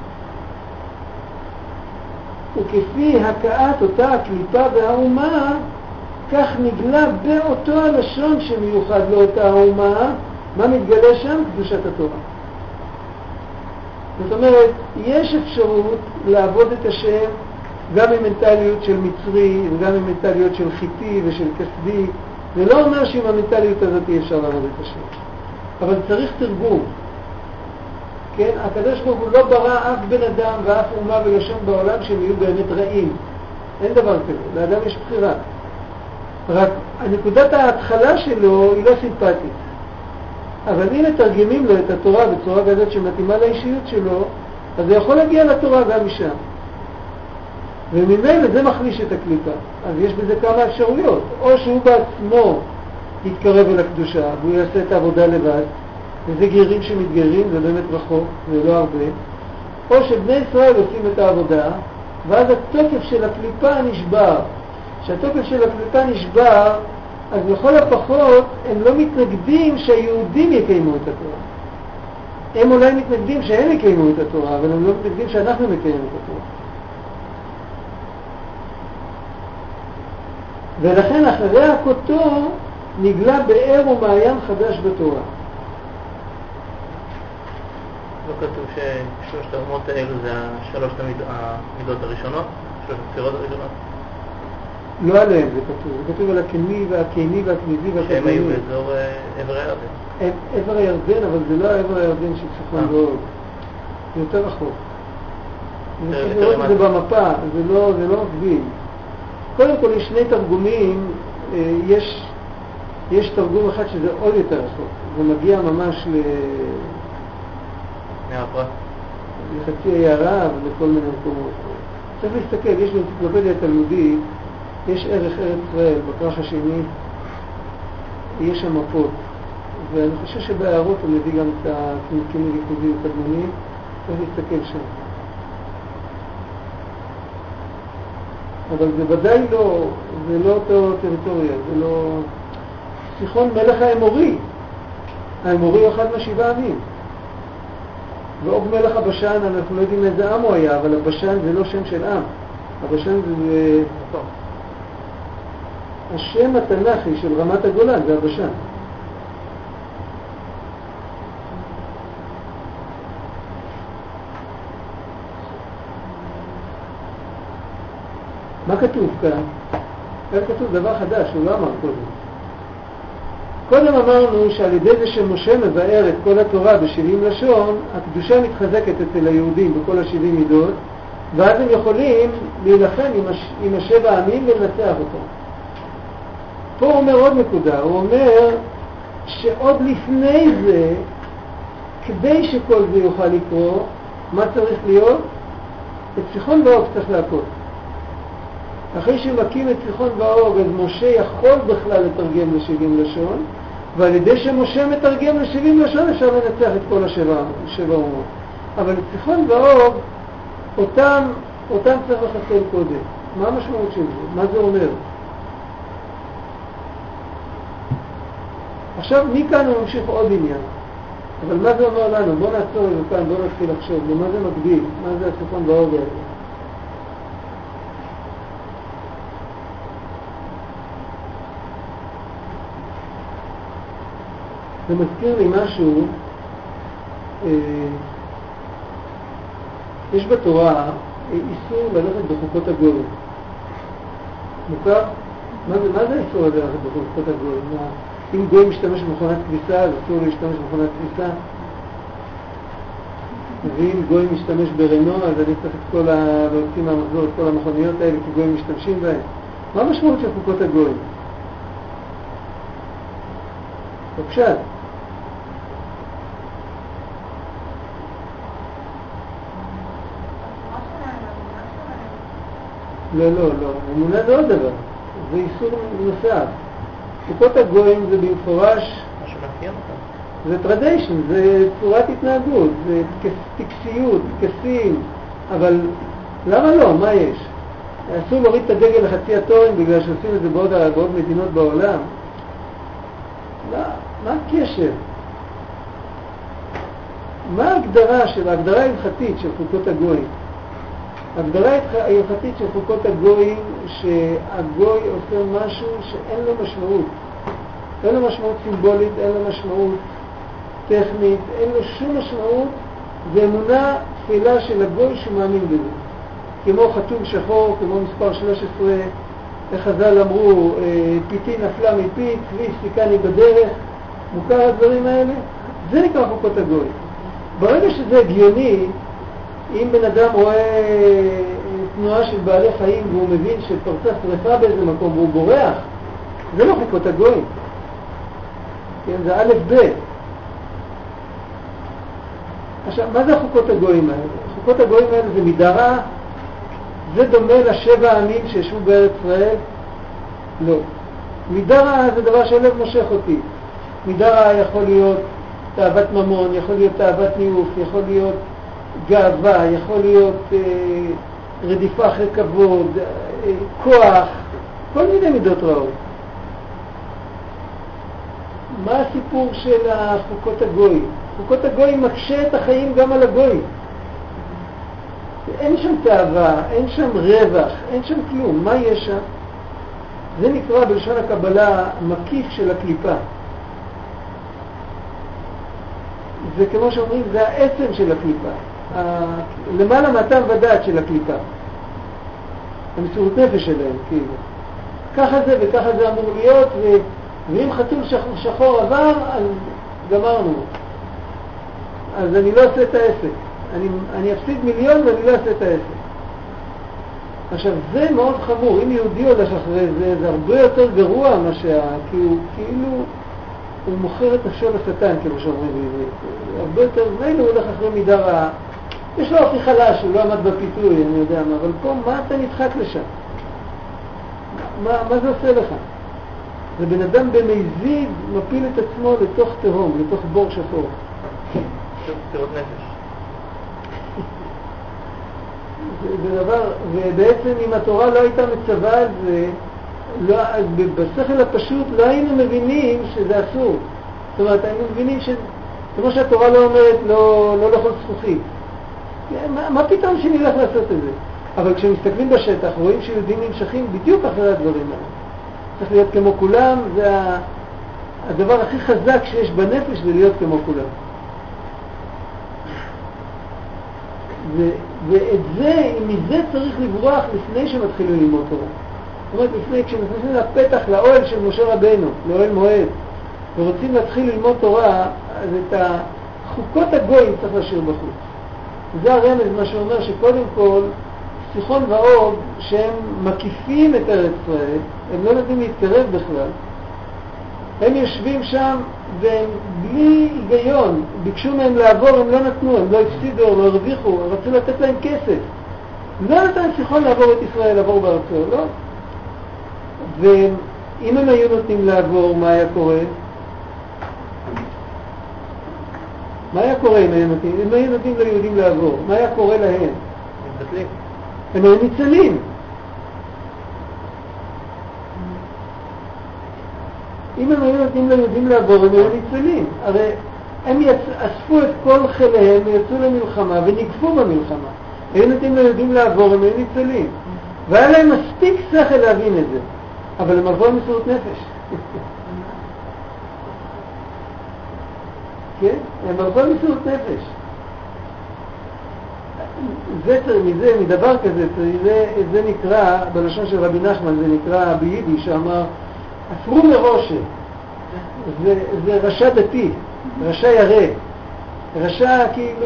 וכפי הקעת אותה הקליפה והאומה, כך נגלה באותו הלשון שמיוחד לאותה האומה, מה מתגלה שם? קדושת התורה. זאת אומרת, יש אפשרות לעבוד את השם גם עם מנטליות של מצרי וגם עם מנטליות של חיתי ושל כסדי. זה לא אומר שעם המנטליות הזאת אי אפשר לעבוד את השם. אבל צריך תרגום. כן? הקדוש ברוך הוא לא ברא אף בן אדם ואף אומה ולשון בעולם שהם יהיו באמת רעים. אין דבר כזה. לאדם יש בחירה. רק הנקודת ההתחלה שלו היא לא סימפטית. אבל אם מתרגמים לו את התורה בצורה כזאת שמתאימה לאישיות שלו, אז זה יכול להגיע לתורה גם משם. וממילא זה מחליש את הקליפה. אז יש בזה כמה אפשרויות. או שהוא בעצמו יתקרב אל הקדושה, והוא יעשה את העבודה לבד, וזה גרים שמתגרים, זה באמת רחוק, זה לא הרבה, או שבני ישראל עושים את העבודה, ואז התוקף של הקליפה נשבר. כשהתוקף של הקליפה נשבר, אז לכל הפחות הם לא מתנגדים שהיהודים יקיימו את התורה. הם אולי מתנגדים שהם יקיימו את התורה, אבל הם לא מתנגדים שאנחנו נקיים את התורה. ולכן אחרי הכותו נגלה באר ומעיין חדש בתורה. לא כתוב ששלושת האומות האלו זה שלושת המידות הראשונות? שלושת הספירות הראשונות? לא עליהם זה כתוב, זה כתוב על הקני והכניזי והקדמוני. שהם היו באזור עבר הירדן. עבר הירדן, אבל זה לא עבר הירדן של צפון ואוג. זה יותר רחוק. זה במפה, זה לא מקביל. קודם כל יש שני תרגומים, יש תרגום אחד שזה עוד יותר רחוק. זה מגיע ממש מהפרט. לחצי העיירה ולכל מיני מקומות. צריך להסתכל, יש באנציקלופדיה תלמודית, יש ערך ארץ ישראל, בכרך השני, יש שם מפות. ואני חושב שבהערות הוא מביא גם את הכני וכניזי וקדמוני, צריך להסתכל שם. אבל זה ודאי לא, זה לא אותו טריטוריה, זה לא... סיחון מלך האמורי. האמורי הוא אחד מהשבעה עמים. ואוג מלך הבשן, אנחנו לא יודעים איזה עם הוא היה, אבל הבשן זה לא שם של עם. הבשן זה... השם התנ"כי של רמת הגולן זה הבשן. מה כתוב כאן? כאן כתוב דבר חדש, הוא לא אמר קודם. קודם אמרנו שעל ידי זה שמשה מבאר את כל התורה ב70 לשון, הקדושה מתחזקת אצל היהודים בכל ה70 מידות, ואז הם יכולים להילחם עם השבע עמים ולנצח אותם. פה הוא אומר עוד נקודה, הוא אומר שעוד לפני זה, כדי שכל זה יוכל לקרוא, מה צריך להיות? את סיחון ואוג צריך להכות. אחרי שמקים את סיחון ואוג, אז משה יכול בכלל לתרגם ל70 לשון, ועל ידי שמשה מתרגם ל70 לשון אפשר לנצח את כל השבע אומות. אבל את סיחון ואוג, אותם צריך לחסל קודם. מה המשמעות של זה? מה זה אומר? עכשיו מכאן הוא ממשיך עוד עניין. אבל מה זה אומר לנו? בוא נעצור את זה כאן, בוא נתחיל לחשוב. למה זה מקביל? מה זה הסיחון ואוג האלה? זה מזכיר לי משהו, יש בתורה איסור ללכת בחוקות הגויים. מוכר? מה זה איסור ללכת בחוקות הגויים? אם גוי משתמש במכונת כביסה, אז אסור להשתמש במכונת כביסה. ואם גוי משתמש ברנו, אז אני צריך את כל להוציא מהמחזור, את כל המכוניות האלה, כי גויים משתמשים בהן. מה המשמעות של חוקות הגויים? בפשט. לא. אמונה זה עוד דבר. זה איסור נוסף. חוקות הגויים זה במפורש... מה שמאפיין אותם. זה טרדיישן, זה צורת התנהגות, זה טקסיות, טקסים. אבל למה לא? מה יש? אסור להוריד את הדגל לחצי התורן בגלל שעושים את זה בעוד מדינות בעולם. לא, מה הקשר? מה ההגדרה ההלכתית של חוקות הגויים? ההגדרה ההלכתית של חוקות הגויים שהגוי עושה משהו שאין לו משמעות. אין לו משמעות סימבולית, אין לו משמעות טכנית, אין לו שום משמעות. זה אמונה תפילה של הגוי שמאמין בזה. כמו חתום שחור, כמו מספר 13, איך חז"ל אמרו, פיתי נפלה מפית, צבי סיכני בדרך. מוכר הדברים האלה? זה נקרא חוקות הגויים. ברגע שזה הגיוני, אם בן אדם רואה תנועה של בעלי חיים והוא מבין שפרצה שריפה באיזה מקום והוא בורח, זה לא חוקות הגויים. כן, זה א' ב'. עכשיו, מה זה חוקות הגויים האלה? חוקות הגויים האלה זה מדרה, זה דומה לשבע עמים שישבו בארץ ישראל? לא. מדרה זה דבר שהלב מושך אותי. מדרה יכול להיות תאוות ממון, יכול להיות תאוות ניאוף, יכול להיות גאווה, יכול להיות רדיפה אחרי כבוד, כוח, כל מיני מידות רעות. מה הסיפור של חוקות הגוי? חוקות הגוי מקשה את החיים גם על הגוי. אין שם תאווה, אין שם רווח, אין שם כלום. מה יש שם? זה נקרא בלשון הקבלה מקיף של הקליפה. זה כמו שאומרים, זה העצם של הקליפה. למעלה מהטעם ודעת של הקליפה. המסירות נפש שלהם, כאילו. ככה זה וככה זה אמור להיות, ואם חתול שחור עבר, אז גמרנו. אז אני לא אעשה את העסק. אני אפסיד מיליון ואני לא אעשה את העסק. עכשיו, זה מאוד חמור. אם יהודי הולך אחרי זה, זה הרבה יותר גרוע מה כי הוא כאילו, הוא מוכר את נפשו לשטן, כמו שאומרים בעברית. הרבה יותר, מילא הוא הולך אחרי מידה רעה. יש לו אופי חלש, הוא לא עמד בפיתוי, אני יודע מה, אבל פה, מה אתה נדחק לשם? מה זה עושה לך? זה בן אדם במזיד מפיל את עצמו לתוך תהום, לתוך בור שחור. סתירות נפש. זה דבר, ובעצם אם התורה לא הייתה מצווה על זה, בשכל הפשוט לא היינו מבינים שזה אסור. זאת אומרת, היינו מבינים כמו שהתורה לא אומרת לא לאכול זכוכית. מה פתאום שנלך לעשות את זה? אבל כשמסתכלים בשטח רואים שיהודים נמשכים בדיוק אחרי הדברים האלה. צריך להיות כמו כולם, זה הדבר הכי חזק שיש בנפש, זה להיות כמו כולם. מזה צריך לברוח לפני שמתחילים ללמוד תורה. זאת אומרת, כשנכנסים לפתח לאוהל של משה רבנו, לאוהל מועד, ורוצים להתחיל ללמוד תורה, אז את חוקות הגויים צריך להשאיר בחוץ. זה הרמז, מה שאומר שקודם כל, סיחון ואוג, שהם מקיפים את ארץ ישראל, הם לא נותנים להתקרב בכלל, הם יושבים שם והם בלי היגיון, ביקשו מהם לעבור, הם לא נתנו, הם לא הפסידו, לא הרוויחו, הם רצו לתת להם כסף. לא נתן סיחון לעבור את ישראל, לעבור בארצו, לא. ואם הם היו נותנים לעבור, מה היה קורה? מה היה קורה אם היו נותנים ליהודים לעבור? מה היה קורה להם? מתבטלים. הם היו ניצלים. אם הם היו נותנים ליהודים לעבור, הם היו ניצלים. הרי הם אספו את כל חיליהם ויצאו למלחמה ונקפו במלחמה. היו נותנים ליהודים לעבור, הם היו ניצלים. והיה להם מספיק שכל להבין את זה. אבל הם עברו מסירות נפש. כן? הם עברו מסירות נפש. מדבר כזה, זה נקרא, בלשון של רבי נחמן, זה נקרא ביידיש, שאמר, אפרו מראש, זה רשע דתי, רשע ירא, רשע כאילו,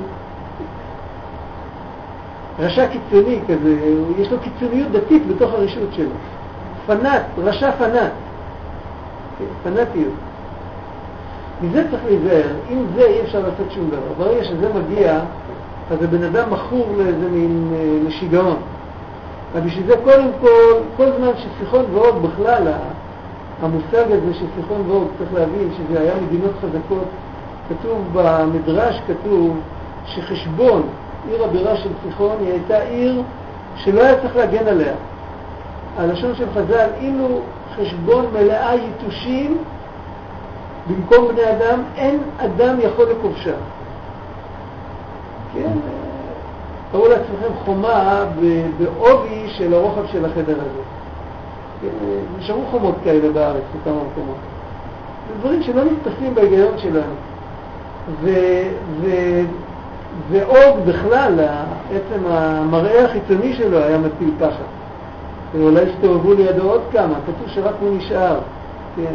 רשע קיצוני כזה, יש לו קיצוניות דתית בתוך הרשות שלו, פנאט, רשע פנאט, פנאטיות. מזה צריך להיזהר, אם זה אי אפשר לעשות שום דבר, ברגע שזה מגיע, אז הבן אדם מכור לאיזה מין לשיגעון. ובשביל זה קודם כל זמן שסיחון ואוג בכלל, המושג הזה של סיחון ואוג, צריך להבין שזה היה מדינות חזקות. כתוב במדרש, כתוב שחשבון, עיר הבירה של סיחון, היא הייתה עיר שלא היה צריך להגן עליה. הלשון של חז"ל, אילו חשבון מלאה יתושים, במקום בני אדם, אין אדם יכול לכובשה. כן, תראו לעצמכם חומה בעובי של הרוחב של החדר הזה. נשארו חומות כאלה בארץ, בכמה מקומות. זה דברים שלא נתפסים בהיגיון שלנו. ואוג בכלל, עצם המראה החיצוני שלו היה מטיל פחד. ואולי שתאהבו לידו עוד כמה, כתוב שרק הוא נשאר. כן.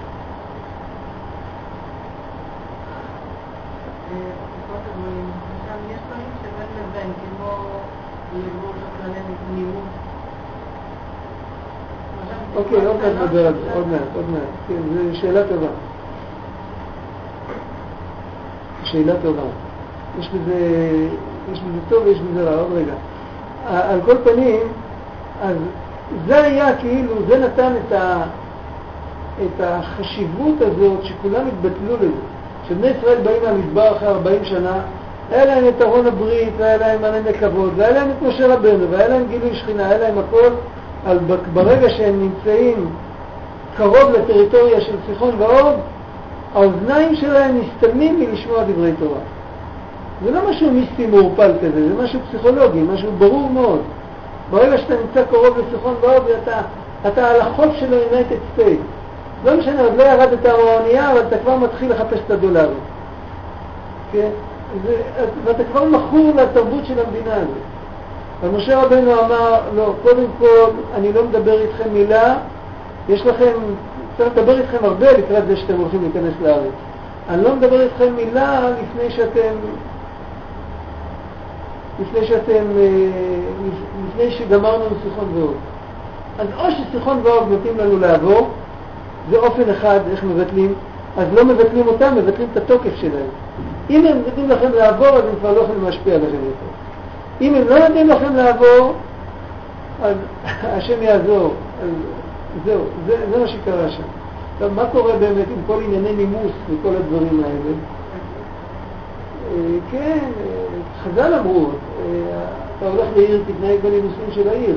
אוקיי, עוד מעט נדבר על זה, עוד מעט. כן, זו שאלה טובה. שאלה טובה. יש בזה טוב ויש בזה רע, עוד רגע. על כל פנים, אז זה היה כאילו, זה נתן את החשיבות הזאת שכולם התבטלו לזה. שבני ישראל באים מהמדבר אחרי 40 שנה, היה להם את ארון הברית, והיה להם ענני כבוד, והיה להם את משה רבנו, והיה להם גילוי שכינה, היה להם הכל, ברגע שהם נמצאים קרוב לטריטוריה של סיחון ואוג, האוזניים שלהם מסתלמים מלשמוע דברי תורה. זה לא משהו מיסטי מעורפל כזה, זה משהו פסיכולוגי, משהו ברור מאוד. ברגע שאתה נמצא קרוב לסיחון ואוג, אתה על החוף של ה-United States. לא משנה, עוד לא ירדת מהאונייה, אבל אתה כבר מתחיל לחפש את הדולרים. כן? ואתה כבר מכור לתרבות של המדינה הזאת. אבל משה רבנו אמר, לא, קודם כל, אני לא מדבר איתכם מילה, יש לכם, צריך לדבר איתכם הרבה לקראת זה שאתם הולכים להיכנס לארץ. אני לא מדבר איתכם מילה לפני שגמרנו מסיחון ואוג. אז או שסיחון ואוג נותנים לנו לעבור, זה אופן אחד איך מבטלים, אז לא מבטלים אותם, מבטלים את התוקף שלהם. אם הם נותנים לכם לעבור, אז הם כבר לא יכולים להשפיע עליכם יותר. אם הם לא נותנים לכם לעבור, אז השם יעזור. אז זהו, זה מה שקרה שם. עכשיו, מה קורה באמת עם כל ענייני נימוס וכל הדברים האלה? כן, חז"ל אמרו, אתה הולך לעיר, תתנהג בנימוסים של העיר.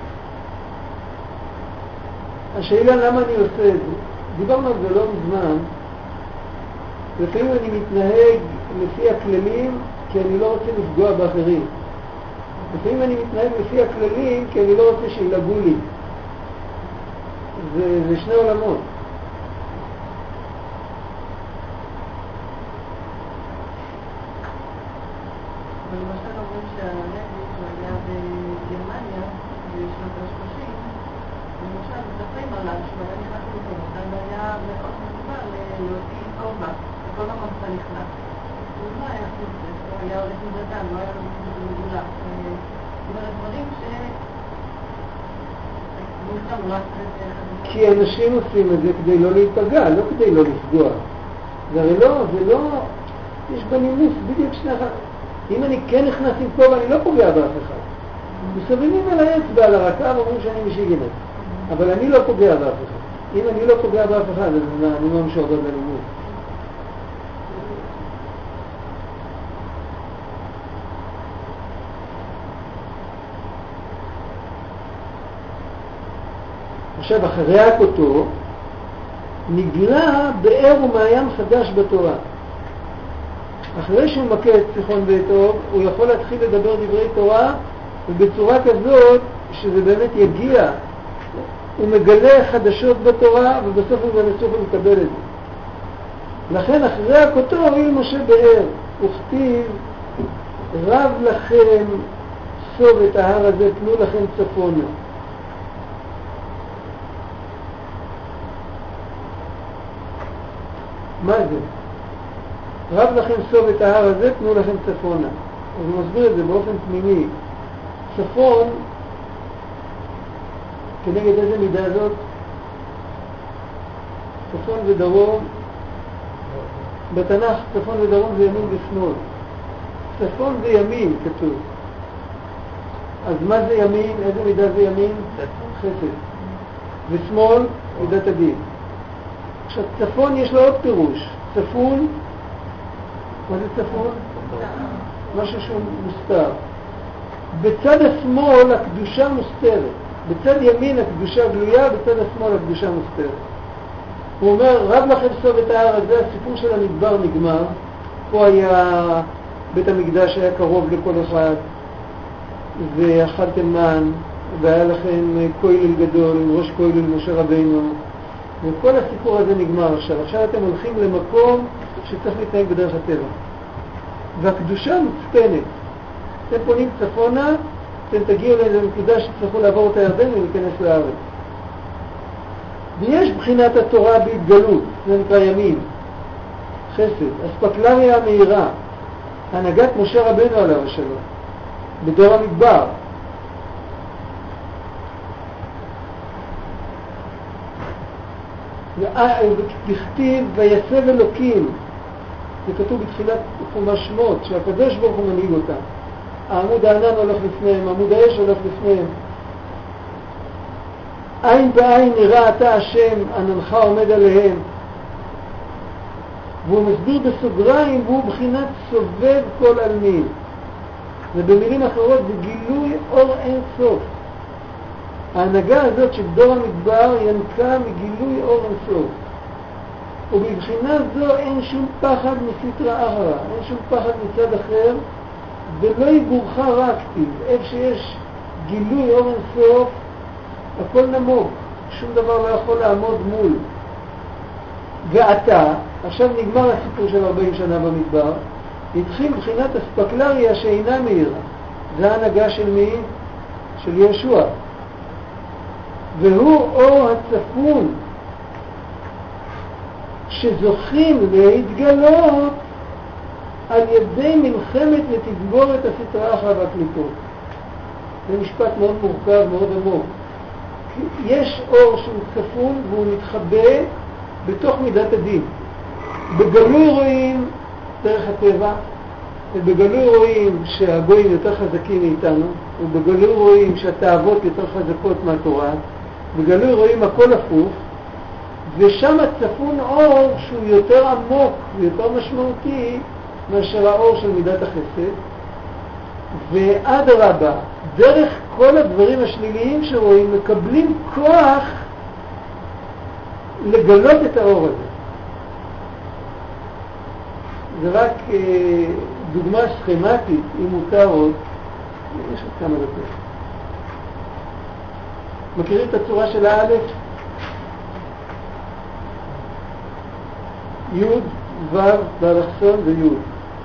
השאלה למה אני עושה את זה? דיברנו על זה לא מזמן. לפעמים אני מתנהג לפי הכללים כי אני לא רוצה לפגוע באחרים. לפעמים אני מתנהג לפי הכללים כי אני לא רוצה שילגעו לי. זה שני עולמות. ולמשל אומרים שהרבי היה בגרמניה בשנות ה-30, למשל מספרים עליו שהוא היה נכנס למקומות, אבל היה מאוד מסובר להוציא כובע, וכל המבצע נכנס. הוא לא היה חוצה, הוא היה הולך מזדן, לא היה לו מגולה. זאת אומרת, דברים כי אנשים עושים את זה כדי לא להיפגע, לא כדי לא לפגוע. זה הרי לא, יש בנימוס בדיוק שני אחד. אם אני כן נכנס עם כובע, אני לא פוגע באף אחד. מסובבים על האצבע, על הרקה, ואומרים שאני משיגנת. אבל אני לא פוגע באף אחד. אם אני לא פוגע באף אחד, אז אני לא משועבד בנימוס. עכשיו, אחרי הכותו, נגלה באר ומעיין חדש בתורה. אחרי שהוא מכה את סיחון ואת אוג, הוא יכול להתחיל לדבר דברי תורה, ובצורה כזאת שזה באמת יגיע. הוא מגלה חדשות בתורה, ובסוף הוא בנסוף הוא מקבל את זה. לכן אחרי הכותו הוביל משה באר, וכתיב, רב לכם סוב את ההר הזה, תנו לכם צפונה. מה זה? רב לכם סוב את ההר הזה, תנו לכם צפונה. אז הוא מסביר את זה באופן פנימי. צפון, כנגד איזה מידה זאת? צפון ודרום, בתנ"ך צפון ודרום זה ימין ושמאל. צפון זה ימין, כתוב. אז מה זה ימין? איזה מידה זה ימין? חסד. ושמאל, מידת הדין. עכשיו, צפון יש לו עוד פירוש. צפון, מה זה צפון? משהו שהוא מוסתר. בצד השמאל הקדושה מוסתרת. בצד ימין הקדושה גלויה, בצד השמאל הקדושה מוסתרת. הוא אומר, רב לכם סוב את ההר הזה, הסיפור של המדבר נגמר. פה היה בית המקדש היה קרוב לכל אחד, ואכלתם מן, והיה לכם כולל גדול, ראש כולל משה רבנו, וכל הסיפור הזה נגמר עכשיו. עכשיו אתם הולכים למקום שצריך להתנהג בדרך הטבע. והקדושה מוצפנת. אתם פונים צפונה, אתם תגיעו לאיזו נקודה שצריכו לעבור את הירדן ולהיכנס לארץ. ויש בחינת התורה בהתגלות, זה נקרא ימין, חסד, אספקלריה המהירה, הנהגת משה רבנו עליו השלום, בדור המדבר. בכתיב ויסב אלוקים, זה כתוב בתחילת חומש שמות, שהקדוש ברוך הוא מנהיג אותם. העמוד הענן הולך לפניהם, עמוד האש הולך לפניהם. עין בעין נראה אתה השם, עננך עומד עליהם. והוא מסביר בסוגריים, והוא בחינת סובב כל עלמין. ובמילים אחרות זה גילוי אור אין סוף. ההנהגה הזאת של דור המדבר ינקה מגילוי אור אין סוף. ובבחינה זו אין שום פחד מסתרא אחרא, אין שום פחד מצד אחר, ולא יגורך רק כתיב. איפה שיש גילוי אור אין סוף, הכל נמוך, שום דבר לא יכול לעמוד מול. ועתה, עכשיו נגמר הסיפור של 40 שנה במדבר, התחיל בחינת הספקלריה שאינה מהירה. זה ההנהגה של מי? של יהושע. והוא אור הצפון, שזוכים להתגלות על ידי מלחמת ותגבורת הסטרא אחרא והקליפות. זה משפט מאוד מורכב, מאוד עמוק. יש אור שהוא צפון והוא מתחבא בתוך מידת הדין. בגלוי רואים דרך הטבע, ובגלוי רואים שהגויים יותר חזקים מאיתנו, ובגלוי רואים שהתאוות יותר חזקות מהתורה, בגלוי רואים הכל הפוך, ושם צפון אור שהוא יותר עמוק ויותר משמעותי מאשר האור של מידת החסד. ועד הרבה, דרך כל הדברים השליליים שרואים, מקבלים כוח לגלות את האור הזה. זה רק דוגמה סכמטית, אם מותר עוד, יש עוד כמה דקות. מכירים את הצורה של האלף? י' ו' באלכסון זה י'.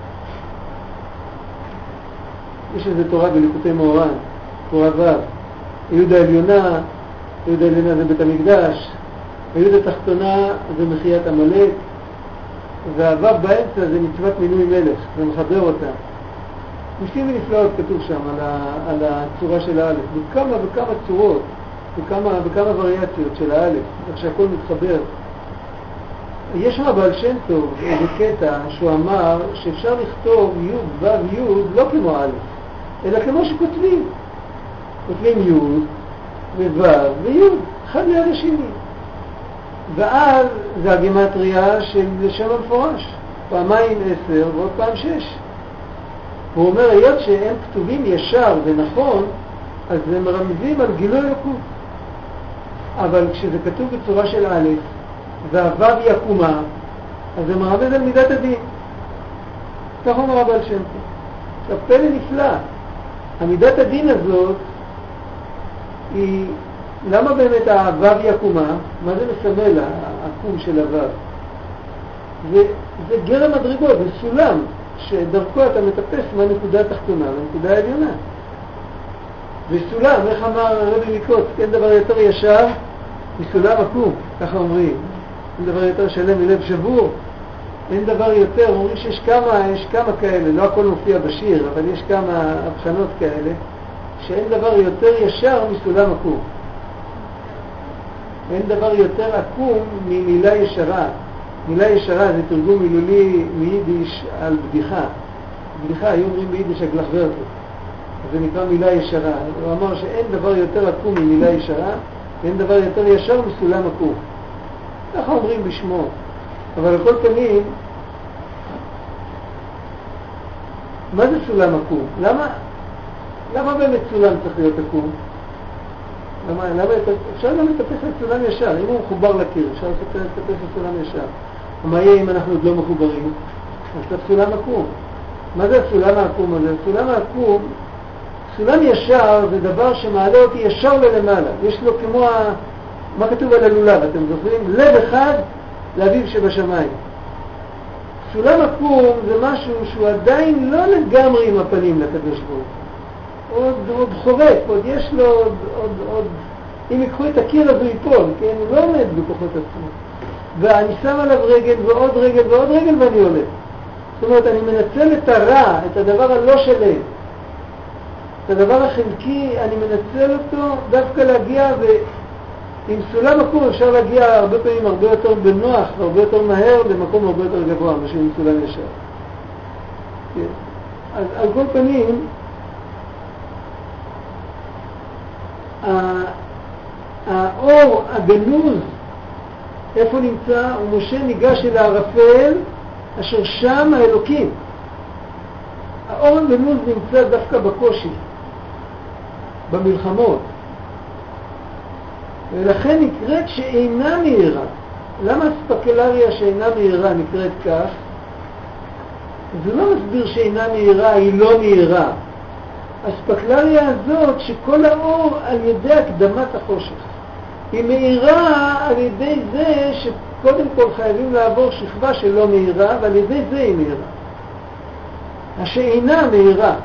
יש איזו תורה בליקוטי מאורן, תורה ו'. י' העליונה, י' העליונה זה בית המקדש, י' התחתונה זה מחיית עמלק, והו' באמצע זה מצוות מינוי מלך, זה מחבר אותה. ניסים ונפלאות כתוב שם על הצורה של האלף, בכמה צורות, בכמה וריאציות של האלף, איך שהכל מתחבר. יש שם בעל שם טוב, איזה קטע שהוא אמר שאפשר לכתוב י' ו' י' לא כמו א', אלא כמו שכותבים. כותבים י' וו' וי', אחד ליד השני. ואז זה הגימטריה של שם המפורש, פעמיים 10 ועוד פעם 6. הוא אומר, היות שהם כתובים ישר ונכון, אז הם מרמזים על גילוי אלוקות. אבל כשזה כתוב בצורה של א' והו' היא עקומה, אז זה מרמז על מידת הדין. כך אומר הבעל שם טוב. עכשיו, פלא נפלא. המידת הדין הזאת היא, למה באמת הו' היא עקומה? מה זה מסמל, העקום של הו'? זה גרם מדרגות, זה סולם, שדרכו אתה מטפס מהנקודה התחתונה לנקודה העליונה. וסולם, איך אמר רבי מקוץ, אין דבר יותר ישר מסולם עקום, ככה אומרים. אין דבר יותר שלם מלב שבור, אין דבר יותר, אומרים שיש כמה כאלה, לא הכל מופיע בשיר, אבל יש כמה הבחנות כאלה, שאין דבר יותר ישר מסולם עקום. אין דבר יותר עקום ממילה ישרה. מילה ישרה זה תרגום מילולי מיידיש על בדיחה. בדיחה, היו אומרים ביידיש הגלחברטו. אז זה נקרא מילה ישרה. הוא אמר שאין דבר יותר עקום ממילה ישרה, אין דבר יותר ישר מסולם עקום. ככה אומרים בשמו. אבל על כל פנים, מה זה סולם עקום? למה באמת סולם צריך להיות עקום? אפשר גם לטפס על סולם ישר. אם הוא מחובר לקיר, אפשר לטפס על סולם ישר. מה יהיה אם אנחנו עוד לא מחוברים? אז צריך סולם עקום. מה זה הסולם העקום הזה? הסולם העקום, סולם ישר זה דבר שמעלה אותי ישר ללמעלה. יש לו כמו מה כתוב על הלולב, אתם זוכרים? לב אחד לאביב שבשמיים. סולם עקום זה משהו שהוא עדיין לא לגמרי עם הפנים לקדוש ברוך הוא. עוד חורק, עוד יש לו עוד אם יקחו את הקיר הזה ייפול, כן? הוא לא עומד בכוחות עצמו. ואני שם עליו רגל ועוד רגל ועוד רגל ואני עולה. זאת אומרת, אני מנצל את הרע, את הדבר הלא שלם. את הדבר החלקי, אני מנצל אותו דווקא להגיע, ועם סולם עקום אפשר להגיע הרבה פעמים הרבה יותר בנוח והרבה יותר מהר למקום הרבה יותר גבוה, משהו עם סולם ישר. כן. אז על כל פנים, האור הגנוז, איפה נמצא? ומשה ניגש אל הערפל אשר שם האלוקים. האור המנוז נמצא דווקא בקושי, במלחמות. ולכן נקראת שאינה מהירה. למה הספקלריה שאינה מהירה נקראת כך? זה לא מסביר שאינה מהירה, היא לא מהירה. הספקלריה הזאת שכל האור על ידי הקדמת החושך. היא מהירה על ידי זה שקודם כל חייבים לעבור שכבה שלא מהירה, ועל ידי זה היא מהירה. השאינה מהירה.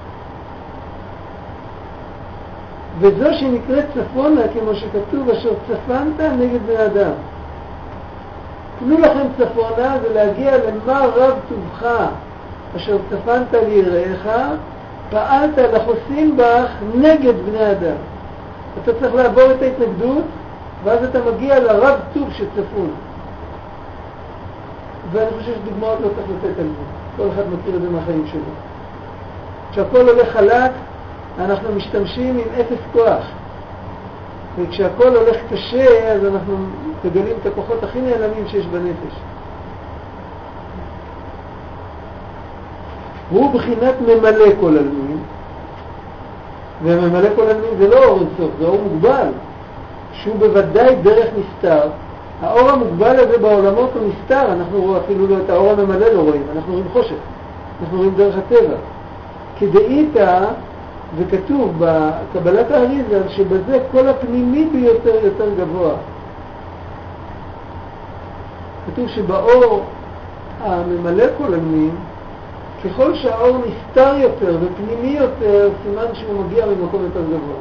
וזו שנקראת צפונה, כמו שכתוב, אשר צפנת נגד בני אדם. תנו לכם צפונה, זה להגיע למה רב טובך, אשר צפנת ליראיך, פעלת לחוסים בך נגד בני אדם. אתה צריך לעבור את ההתנגדות, ואז אתה מגיע לרב טוב שצפון. ואני חושב שדוגמאות לא צריך לתת על זה. כל אחד מכיר את זה מהחיים שלו. כשהכל הולך חלק, אנחנו משתמשים עם אפס כוח. וכשהכל הולך קשה, אז אנחנו מגלים את הכוחות הכי נעלמים שיש בנפש. הוא בחינת ממלא כל עלמין, וממלא כל עלמין זה לא אור אינסוף, זה אור מוגבל, שהוא בוודאי דרך נסתר. האור המוגבל הזה בעולמות הוא נסתר, אנחנו רואים אפילו לא את האור הממלא לא רואים, אנחנו רואים חושך, אנחנו רואים דרך הטבע. כדאיתא, וכתוב בקבלת האריזה שבזה כל הפנימי ביותר יותר גבוה. כתוב שבאור הממלא כל עלמין, ככל שהאור נסתר יותר ופנימי יותר, סימן שהוא מגיע ממקום יותר גבוה.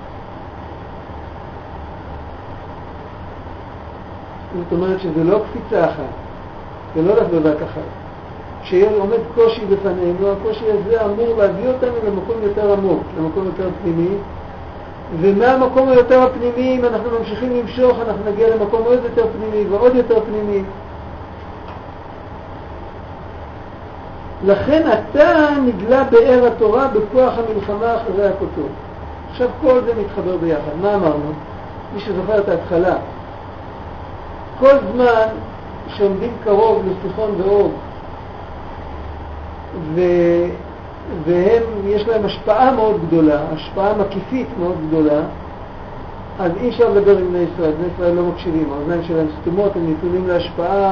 זאת אומרת שזה לא קפיצה אחת, זה לא רק בבת אחת. כשעומד קושי בפנינו, הקושי הזה אמור להביא אותנו למקום יותר עמוק, למקום יותר פנימי, ומהמקום היותר הפנימי, אם אנחנו ממשיכים למשוך, אנחנו נגיע למקום עוד יותר פנימי ועוד יותר פנימי. לכן אתה נגלה באר התורה בכוח המלחמה אחרי הכותוב. עכשיו כל זה מתחבר ביחד. מה אמרנו? מי שזוכר את ההתחלה. כל זמן שעומדים קרוב לסיחון ואוג, והם יש להם השפעה מאוד גדולה, השפעה מקיפית מאוד גדולה, אז אי אפשר לדבר עם בני ישראל. בני ישראל לא מקשיבים, האוזניים שלהם סתומות, הם נתונים להשפעה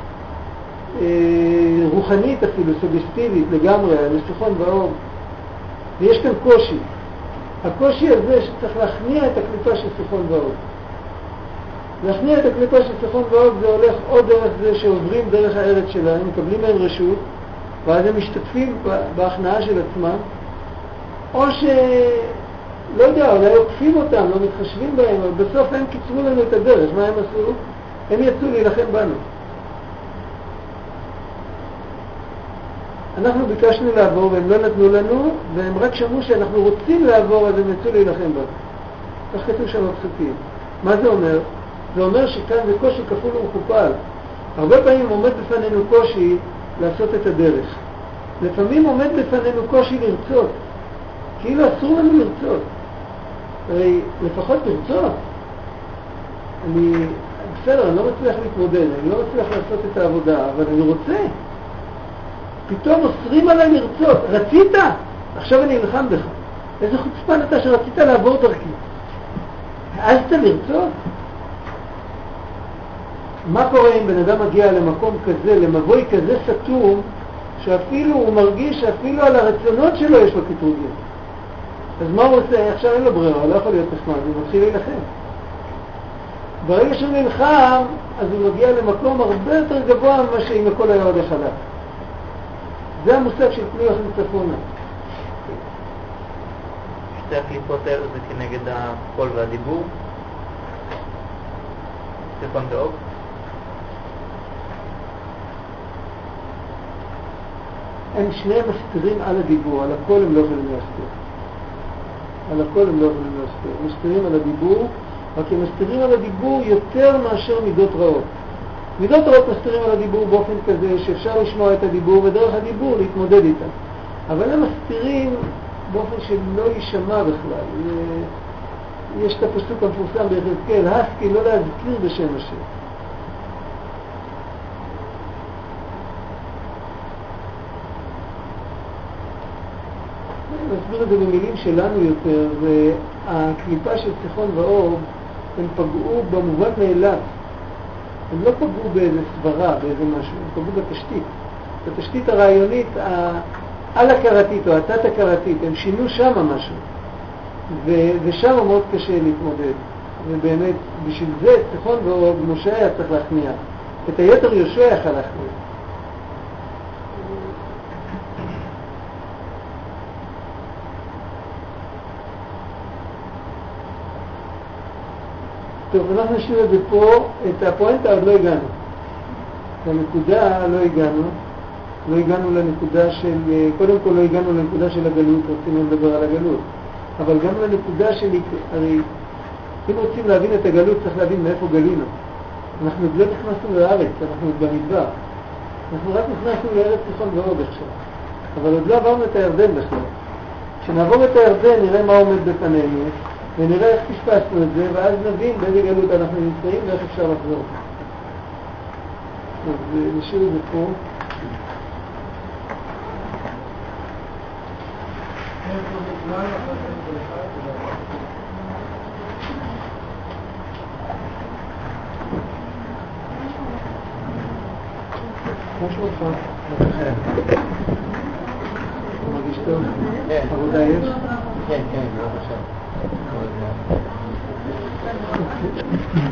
רוחנית אפילו, סוגסטיבית לגמרי, לסיחון ואוג. ויש כאן קושי. הקושי הזה שצריך להכניע את הקליפה של סיחון ואוג. להכניע את הקליפה של סיחון ואוג זה הולך או דרך זה שעוברים דרך הארץ שלהם, מקבלים מהם רשות, ואז הם משתתפים בהכנעה של עצמם, או לא יודע, אולי עוקפים אותם, לא מתחשבים בהם, אבל בסוף הם קיצרו לנו את הדרך. מה הם עשו? הם יצאו להילחם בנו. אנחנו ביקשנו לעבור והם לא נתנו לנו, והם רק שמעו שאנחנו רוצים לעבור, אז הם יצאו להילחם בנו. כך כתוב שם בפסוקים. מה זה אומר? זה אומר שכאן זה קושי כפול ומכופל. הרבה פעמים עומד בפנינו קושי לעשות את הדרך. לפעמים עומד בפנינו קושי לרצות. כאילו אסור לנו לרצות. הרי לפחות לרצות. בסדר, אני לא מצליח להתמודד, אני לא מצליח לעשות את העבודה, אבל אני רוצה. פתאום אוסרים עליי לרצות. רצית? עכשיו אני אלחם בך. איזה חוצפן אתה שרצית לעבור דרכי. העזת לרצות? מה קורה אם בן אדם מגיע למקום כזה, למבוי כזה סתום, שאפילו הוא מרגיש שאפילו על הרצונות שלו יש לו קטרוגים. אז מה הוא עושה? עכשיו אין לו ברירה, הוא לא יכול להיות נחמד, הוא מתחיל להילחם. ברגע שהוא נלחם, אז הוא מגיע למקום הרבה יותר גבוה ממה שאם הכל היה עוד החלק. זה המושג של פני יוחד צפונה. שתי הקליפות האלו זה כנגד הקול והדיבור? סיחון ואוג? הם שניהם מסתירים על הדיבור, על הכל הם לא יכולים להסתיר. על הכל הם לא יכולים להסתיר. הם מסתירים על הדיבור, רק הם מסתירים על הדיבור יותר מאשר מידות רעות. מידות רעות מסתירים על הדיבור באופן כזה שאפשר לשמוע את הדיבור ודרך הדיבור להתמודד איתם. אבל הם מסתירים באופן שלא יישמע בכלל. יש את הפסוק המפורסם ביחזקאל, הסקי לא להזכיר בשם השם. נסביר את זה במילים שלנו יותר, והקליפה של סיחון ואוג, הם פגעו במובן מאליו. הם לא פגעו באיזה סברה, באיזה משהו, הם פגעו בתשתית. בתשתית הרעיונית, על-הכרתית או התת-הכרתית, הם שינו שם משהו. ושם מאוד קשה להתמודד. ובאמת, בשביל זה, סיחון ואוג, משה היה צריך להכניע. את היתר יהושע יכל להכניע. טוב, אנחנו נשאיר את זה פה, את הפואנטה עוד לא הגענו. לנקודה לא הגענו לנקודה של, קודם כל לא הגענו לנקודה של הגלות, רצינו לדבר על הגלות, אבל גם לנקודה של, הרי אם רוצים להבין את הגלות צריך להבין מאיפה גלינו. אנחנו עוד לא נכנסנו לארץ, אנחנו עוד במדבר. אנחנו רק נכנסנו לארץ סיחון ואוג עכשיו, אבל עוד לא עברנו את הירדן בכלל. כשנעבור את הירדן נראה מה עומד בפנינו, ונראה איך תשפסנו את זה, ואז נבין באיזה גלות אנחנו נמצאים ואיך אפשר לחזור. אז נשאיר את זה פה. מה שלומך? מרגיש טוב? עבודה יש? כן, לא חשב.